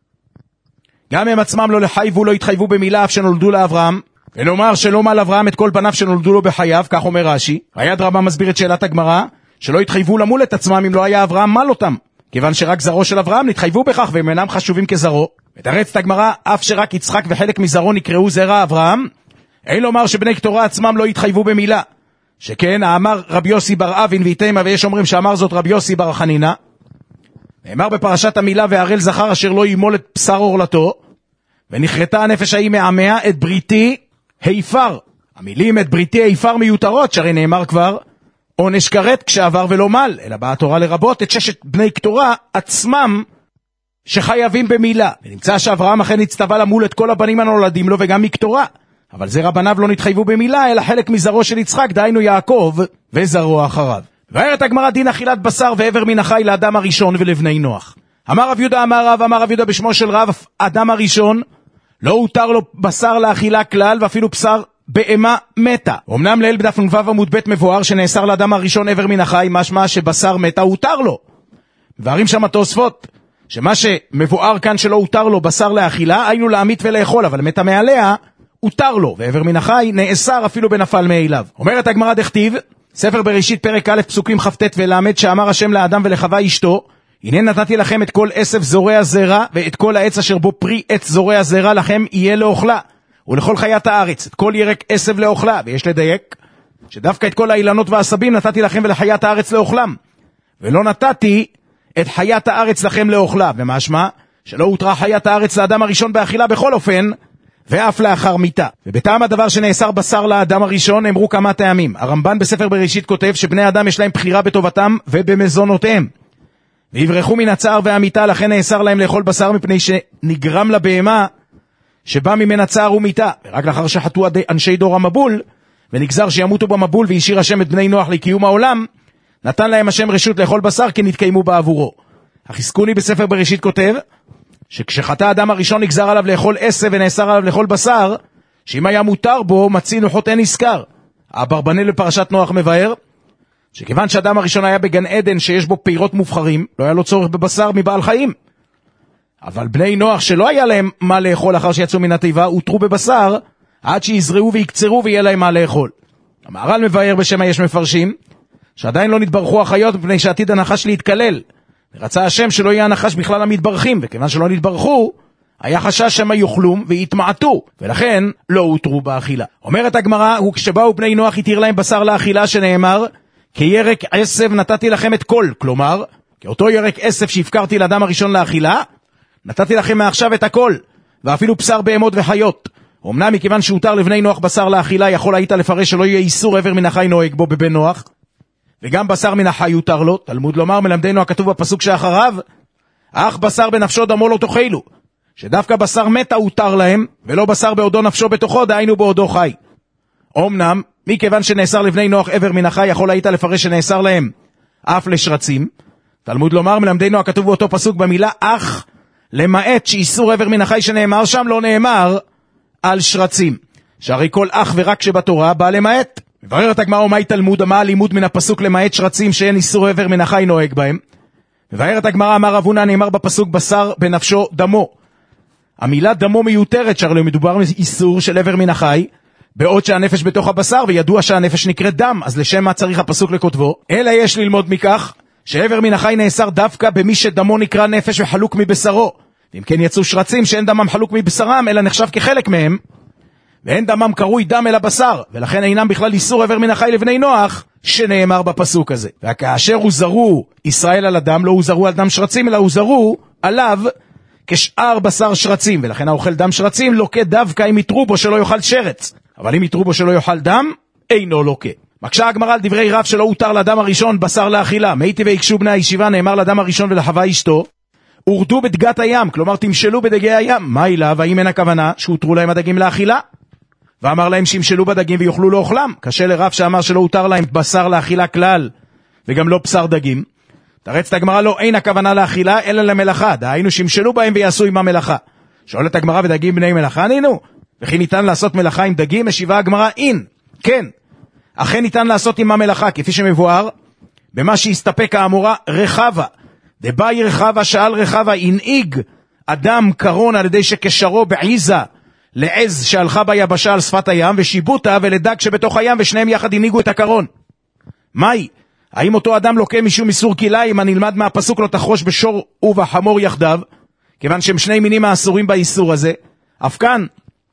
גם הם עצמם לא לחייבו, לא התחייבו במילה אף שנולדו לאברהם, ולומר שלא מל אברהם את כל בניו שנולדו לו בחייו, כך אומר רש"י. היד רבה מסביר את שאלת הגמרא, שלא התחייבו למול את עצמם אם לא היה אברהם מל אותם, כיוון שרק זרעו של אברהם נתחייבו בכך והם אינם חשובים כזרעו. מתרצת הגמרא, אף שרק יצחק וחלק מזרעו נקראו זרע אברהם, אין לומר שבני קטורה עצמם לא התחייבו במילה, שכן אמר רבי יוסי בר אבין ויתימה, ויש אומרים שאמר זאת רבי יוסי בר חנינא. נאמר בפרשת המילה, והערל זכר אשר לא ימול את בשר עורלתו, ונכרתה הנפש ההיא מעמיה, את בריתי היפר. המילים את בריתי היפר מיותרות, שהרי נאמר כבר עונש כרת כשעבר ולא מל, אלא באה התורה לרבות את ששת בני קטורה עצמם שחייבים במילה. ונמצא שאברהם אכן הצטווה למול את כל הבנים הנולדים לו וגם מקטורה, אבל זרע בניו לא נתחייבו במילה, אלא חלק מזרעו של יצחק, דהיינו יעקב וזרעו אחריו. ואומרת הגמרא, דין אכילת בשר ועבר מן החי לאדם הראשון ולבני נוח. אמר רב יהודה אמר רב, אמר רב יהודה בשמו של רב, אדם הראשון לא הותר לו בשר לאכילה כלל, ואפילו בשר בהמה מתה. אמנם לאל בדף נ"ו עמוד ב' מבואר שנאסר לאדם הראשון עבר מן החי, משמע שבשר מתה הותר לו. מבארים שם התוספות שמה שמבואר כאן שלא הותר לו בשר לאכילה, היינו להמית ולאכול, אבל מתה מעליה הותר לו, ועבר מן החי נאסר אפילו בנפל מאליו. אומרת הגמרא דכתיב, ספר בראשית פרק א' פסוקים כ"ט ולמד, שאמר השם לאדם ולחווה אשתו, הנה נתתי לכם את כל עשב זורע זרע, ואת כל העץ אשר בו פרי עץ זורע זרע לכם יהיה לאוכלה, ולכל חיית הארץ את כל ירק עשב לאוכלה. ויש לדייק שדווקא את כל האילנות והעשבים נתתי לכם ולחיית הארץ לאוכלם, ולא נתתי את חיית הארץ לכם לאוכלה, ומשמע שלא הותרה חיית הארץ לאדם הראשון באכילה בכל אופן, ואף לאחר מיתה. ובטעם הדבר שנאסר בשר לאדם הראשון אמרו כמה טעמים. הרמב"ן בספר בראשית כותב שבני אדם יש להם בחירה בטובתם ובמזונותיהם, ויברחו מן הצער והמיתה, לכן נאסר להם לאכול בשר, מפני שנגרם לבהמה שבא ממנה צער ומיתה. ורק לאחר שחטאו אנשי דור המבול ונגזר שימותו במבול והשאיר השם את בני נוח לקיום העולם, נתן להם השם רשות לאכול בשר כי נתקיימו בעבורו. החזקוני בספר בראשית כותב שכשחטא האדם הראשון נגזר עליו לאכול עשב ונאסר עליו לאכול בשר, שאם היה מותר בו מצינו חוטא נזכר. האברבנאל בפרשת נוח מבאר שכיוון שאדם הראשון היה בגן עדן שיש בו פירות מובחרים, לא היה לו צורך בבשר מבעל חיים. אבל בני נוח שלא היה להם מה לאכול אחר שיצאו מן התיבה, הותרו בבשר עד שיזרעו ויקצרו ויהיה להם מה לאכול. המהר"ל מבאר בשם היש מפרשים שעדיין לא נתברכו החיות מפני שעתיד הנחש להתקלל, ורצה השם שלא יהיה הנחש בכלל המתברכים, וכיוון שלא נתברכו היה חשש שמה יאכלום ויתמעטו, ולכן לא הותרו באכילה. אומרת הגמרא, וכשבאו בני נוח התיר להם בשר לאכילה, שנאמר כירק עשב נתתי לכם את כל, כלומר כאותו ירק עשב שהפקרתי לאדם הראשון לאכילה, נתתי לכם מעכשיו את הכל, ואפילו בשר בהמות וחיות. אמנם מכיוון שהותר לבני נוח בשר לאכילה, יכול היית לפרש שלא יהיה איסור עבר מן החי נוהג בו בבן נוח, וגם בשר מן החי יותר לו. תלמוד לומר מלמדנו הכתוב בפסוק שאחריו, אך בשר בנפשו דמו לא תאכלו, שדווקא בשר מתה הותר להם, ולא בשר בעודו נפשו בתוכו, דהיינו בעודו חי. אמנם מכיוון שנאסר לבני נוח עבר מן החי, יכול היית לפרש שנאסר להם אף לשרצים. תלמוד לומר מלמדנו הכתוב באותו פסוק במילה אך, למעט שאיסור עבר מן החי שנאמר שם, לא נאמר על שרצים, שהרי כל אך ורק שבתורה בא למעט. מבררת הגמרא מהי תלמוד, מה הלימוד מן הפסוק למעט שרצים שאין איסור עבר מן החי נוהג בהם? מבררת הגמרא, אמר רב הונא, נאמר בפסוק בשר בנפשו דמו. המילה דמו מיותרת, שהרי מדובר איסור של עבר מן החי, בעוד שהנפש בתוך הבשר, וידוע שהנפש נקראת דם, אז לשם מה צריך הפסוק לכותבו? אלא יש ללמוד מכך שעבר מן החי נאסר דווקא במי שדמו נקרא נפש וחלוק מבשרו. ואם כן יצאו שרצים שאין דמם חלוק מבשרם, אלא נחשב כחלק מהם, ואין דמם קרוי דם אל הבשר, ולכן אינם בכלל איסור עבר מן החי לבני נוח, שנאמר בפסוק הזה. וכאשר הוזרו ישראל על הדם, לא הוזרו על דם שרצים, אלא הוזרו עליו כשאר בשר שרצים, ולכן האוכל דם שרצים לוקה דווקא אם יתרו בו שלא יאכל שרץ, אבל אם יתרו בו שלא יאכל דם, אינו לוקה. מקשה הגמרא על דברי רב שלא הותר לאדם הראשון בשר לאכילה. מאיתי ויקשו בני הישיבה, נאמר לאדם הראשון ולחווה אשתו, הורדו בדגת הים, כלומר תמשלו בדגי הים. מה אליו? האם אין הכוונה שהותרו להם הדגים לאכילה? ואמר להם שימשלו בדגים ויוכלו לאוכלם. קשה לרב שאמר שלא הותר להם בשר לאכילה כלל, וגם לא בשר דגים. תרצת הגמרא, לא, אין הכוונה לאכילה אלא למלאכה, דהיינו שימשלו בהם ויעשו עם המלאכה. שואלת הגמרא, ודגים בני מלאכה נינו? וכי ניתן לעשות מלאכה עם דגים? משיבה הגמרא, אין, כן, אכן ניתן לעשות עם המלאכה, כפי שמבואר במה שהסתפק האמורה רחבה. דבאי רחבה שאל רחבה, הנהיג אדם קרון על ידי שקשרו בעיזה לעז שהלכה ביבשה על שפת הים, ושיבוטה ולדג שבתוך הים, ושניהם יחד הנהיגו את הקרון. מהי? האם אותו אדם לוקה משום איסור כלאיים הנלמד מהפסוק לא תחרוש בשור ובחמור יחדיו, כיוון שהם שני מינים האסורים באיסור הזה? אף כאן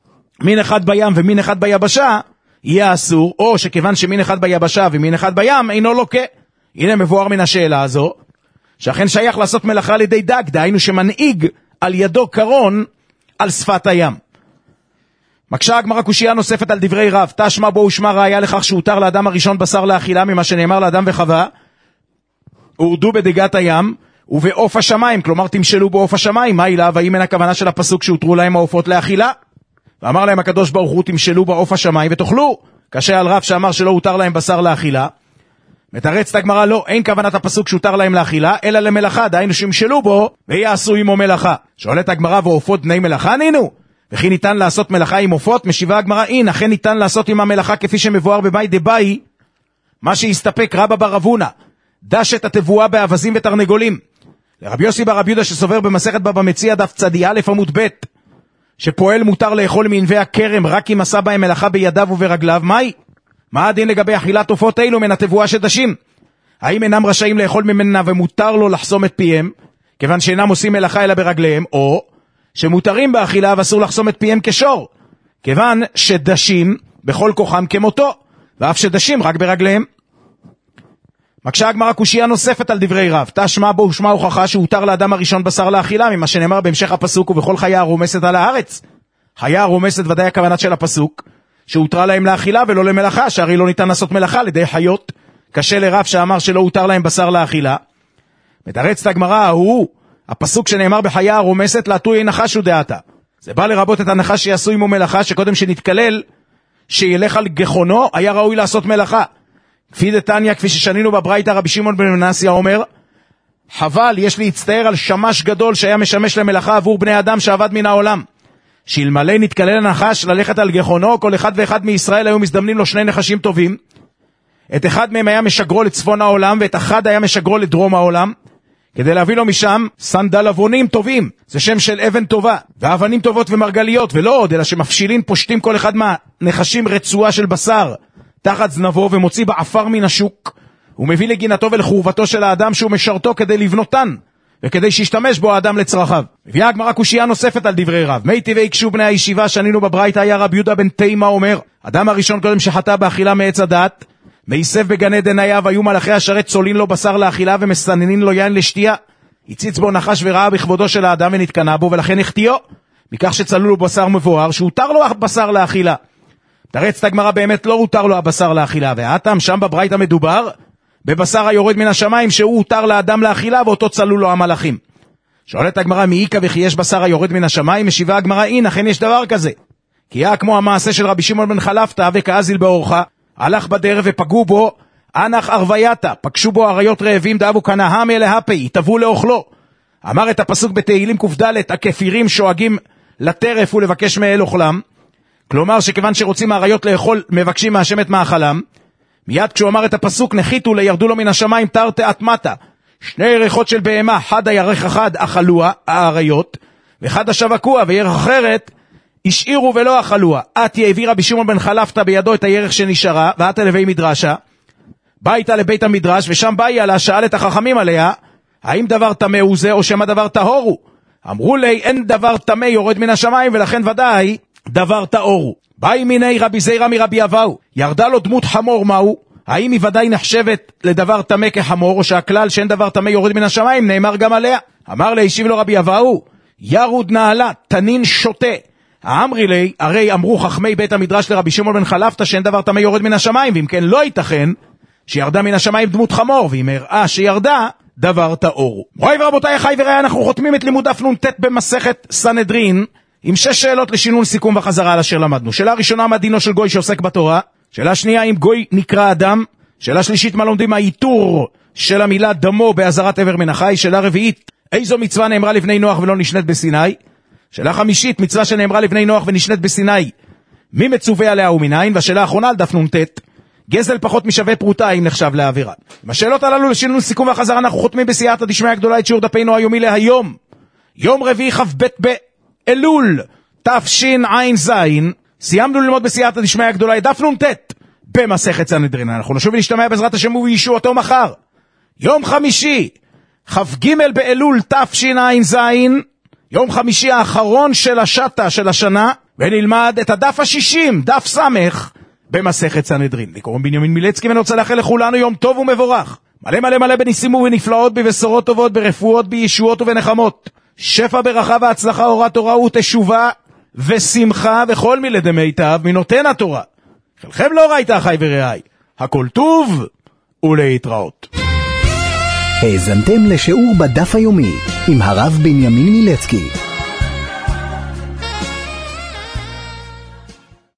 מין אחד בים ומין אחד ביבשה יהיה אסור, או שכיוון שמין אחד ביבשה ומין אחד בים אינו לוקה. הנה מבואר מן השאלה הזו שאכן שייך לעשות מלאכה על ידי דג, דהיינו שמנהיג על ידו קרון על שפת הים. מקשה הגמרא קושיה נוספת על דברי רב, תשמע בו ושמע ראיה לכך שהותר לאדם הראשון בשר לאכילה, ממה שנאמר לאדם וחווה הורדו בדגת הים ובעוף השמיים, כלומר תמשלו בעוף השמיים. מה אליו? האם אין הכוונה של הפסוק שהותרו להם העופות לאכילה? ואמר להם הקדוש ברוך הוא, תמשלו בעוף השמיים ותאכלו. קשה על רב שאמר שלא הותר להם בשר לאכילה. מתרצת הגמרא, לא, אין כוונת הפסוק שהותר להם לאכילה אלא למלאכה, דהיינו שימשלו בו ויעשו עמו מלאכה. שואלת הגמרא, ועופות בני מלאכה נינו? וכי ניתן לעשות מלאכה עם עופות? משיבה הגמרא, אין, אכן ניתן לעשות עם המלאכה כפי שמבואר בבאי דבאי, מה שהסתפק רבא בר אבונה, דשת התבואה באבזים ותרנגולים. לרבי יוסי בר רבי יהודה שסובר במסכת בבא מציעא דף צדי א' עמוד ב', שפועל מותר לאכול מענבי הכרם רק אם עשה בהם מלאכה בידיו וברגליו. מהי? מה הדין לגבי אכילת עופות אלו מן התבואה שדשים? האם אינם רשאים לאכול ממנה ומותר לו לחסום את פיהם, כיוון שאינם עושים מלאכה אלא ברגליהם, או שמותרים באכילה ואסור לחסום את פיהם כשור, כיוון שדשים בכל כוחם כמותו, ואף שדשים רק ברגליהם. מקשה הגמרא קושיה נוספת על דברי רב, תשמע בו ושמע הוכחה שהותר לאדם הראשון בשר לאכילה, ממה שנאמר בהמשך הפסוק, ובכל חיה הרומסת על הארץ. חיה הרומסת ודאי הכוונת של הפסוק, שהותרה להם לאכילה ולא למלאכה, שהרי לא ניתן לעשות מלאכה לידי חיות. קשה לרב שאמר שלא הותר להם בשר לאכילה. מתרצת הגמרא, הוא הפסוק שנאמר בחיה הרומסת, להטוי נחש ודעתה. זה בא לרבות את הנחש שיעשו עמו מלאכה, שקודם שנתקלל שילך על גחונו, היה ראוי לעשות מלאכה. כפי דתניא, כפי ששנינו בברייתא, רבי שמעון בן מנסיה אומר, חבל, יש להצטער על שמש גדול שהיה משמש למלאכה עבור בני אדם שעבד מן העולם. שאלמלא נתקלל הנחש ללכת על גחונו, כל אחד ואחד מישראל היו מזדמנים לו שני נחשים טובים. את אחד מהם היה משגרו לצפון העולם, ואת אחד היה משגרו לדרום העולם, כדי להביא לו משם סנדל אבונים טובים, זה שם של אבן טובה, ואבנים טובות ומרגליות, ולא עוד, אלא שמפשילים פושטים כל אחד מהנחשים רצועה של בשר, תחת זנבו, ומוציא בעפר מן השוק, ומביא לגינתו ולחורבתו של האדם שהוא משרתו כדי לבנותן, וכדי שישתמש בו האדם לצרכיו. מביאה הגמרא קושיה נוספת על דברי רב, מי טבעי יקשו בני הישיבה שנינו בברייתא, היה רב יהודה בן תימה אומר, אדם הראשון קודם שחטא באכילה מעץ הדת, מייסף בגן עדן היה, והיו מלאכי השרת צולין לו בשר לאכילה ומסננין לו יין לשתייה. הציץ בו נחש וראה בכבודו של האדם ונתקנה בו, ולכן החטיאו, מכך שצלו לו בשר מבואר, שהותר לו הבשר לאכילה. תרצת הגמרא, באמת לא הותר לו הבשר לאכילה, והאטם שם בברייתא מדובר בבשר היורד מן השמיים, שהוא הותר לאדם לאכילה, ואותו צלו לו המלאכים. שואלת הגמרא, מי איקה וכי יש בשר היורד מן השמיים? משיבה הגמרא, אין, אכן יש דבר כזה. כי היה כמו המעשה של רבי שמעון בן חלפתא וכאזיל באורחה, הלך בדרך ופגעו בו אנח ארוויאטה, פגשו בו אריות רעבים, דאבו כנהם אלהפי, יתבו לאוכלו. אמר את הפסוק בתהילים ק"ד, הכפירים שואגים לטרף ולבקש מאל אוכלם, כלומר שכיוון שרוצים האריות לאכול, מבקשים מהשם את מאכלם. מיד כשהוא אמר את הפסוק, נחיתו לירדו לו מן השמיים תרתעת מטה, שני ירחות של בהמה, חד הירח אחד אכלוה האריות, וחד השבקוה, וירח אחרת השאירו ולא אכלוה. עתי העביר רבי שמעון בן חלפתא בידו את הירח שנשארה, ועתה לבי מדרשה, בא איתה לבית המדרש, ושם באי עלה, שאל את החכמים עליה, האם דבר טמא הוא זה, או שמה דבר טהור הוא? אמרו לי, אין דבר טמא יורד מן השמיים, ולכן ודאי דבר טהור הוא. באי מיני רבי זירא מרבי אבאו, ירדה לו דמות חמור, מהו? האם היא ודאי נחשבת לדבר טמא כחמור, או שהכלל שאין דבר טמא יורד מן השמיים נאמר גם עליה? אמר לי, השיב לו רבי אבאו, ירוד נעלה, תנין שוטה. האמרי לי, הרי אמרו חכמי בית המדרש לרבי שמעון בן חלפתא שאין דבר טמא יורד מן השמיים, ואם כן לא ייתכן שירדה מן השמיים דמות חמור, ואם הראה שירדה דבר טהור. מוריי ורבותיי, אחיי ורעיי, אנחנו חותמים את לימוד דף נ"ט במסכת סנהדרין עם שש שאלות לשינון סיכום וחזרה על אשר למדנו. שאלה ראשונה, מה דינו של גוי שעוסק בתורה? שאלה שנייה, אם גוי נקרא אדם? שאלה שלישית, מה לומדים האיתור של המילה דמו בעזרת עבר מן החי? שאלה רביעית, איזו מצווה נאמרה לבני נוח ולא נשנית בסיני? שאלה חמישית, מצווה שנאמרה לבני נוח ונשנית בסיני, מי מצווה עליה ומנין? והשאלה האחרונה על דף נ"ט, גזל פחות משווה פרוטה, האם נחשב לעבירה? עם השאלות הללו לשינון סיכום והחזרה אנחנו חותמים בסייעתא דשמיא הגדולה את שיעור דפנו היומי להיום, יום רביעי כ"ב באלול תשע"ז. סיימנו ללמוד בסייעתא דשמיא הגדולה את דף נ"ט במסכת סנהדרין. אנחנו נשוב ונשתמע בעזרת השם ובישועתו מחר, יום חמישי כ"ג באלול תשע"ז, יום חמישי האחרון של השטה של השנה, ונלמד את הדף השישים, דף סמך, במסכת סנהדרין. לי קוראים בנימין מילצקי, ואני רוצה לאחל לכולנו יום טוב ומבורך, מלא מלא מלא בניסים ובנפלאות, בבשורות טובות, ברפואות, בישועות ובנחמות, שפע ברכה והצלחה, אורת תורה ותשובה ושמחה, וכל מילדי מיטב מנותן התורה. חלקכם לא ראית, אחיי ורעיי, הכל טוב ולהתראות. האזנתם לשיעור בדף היומי עם הרב בנימין מילצקי.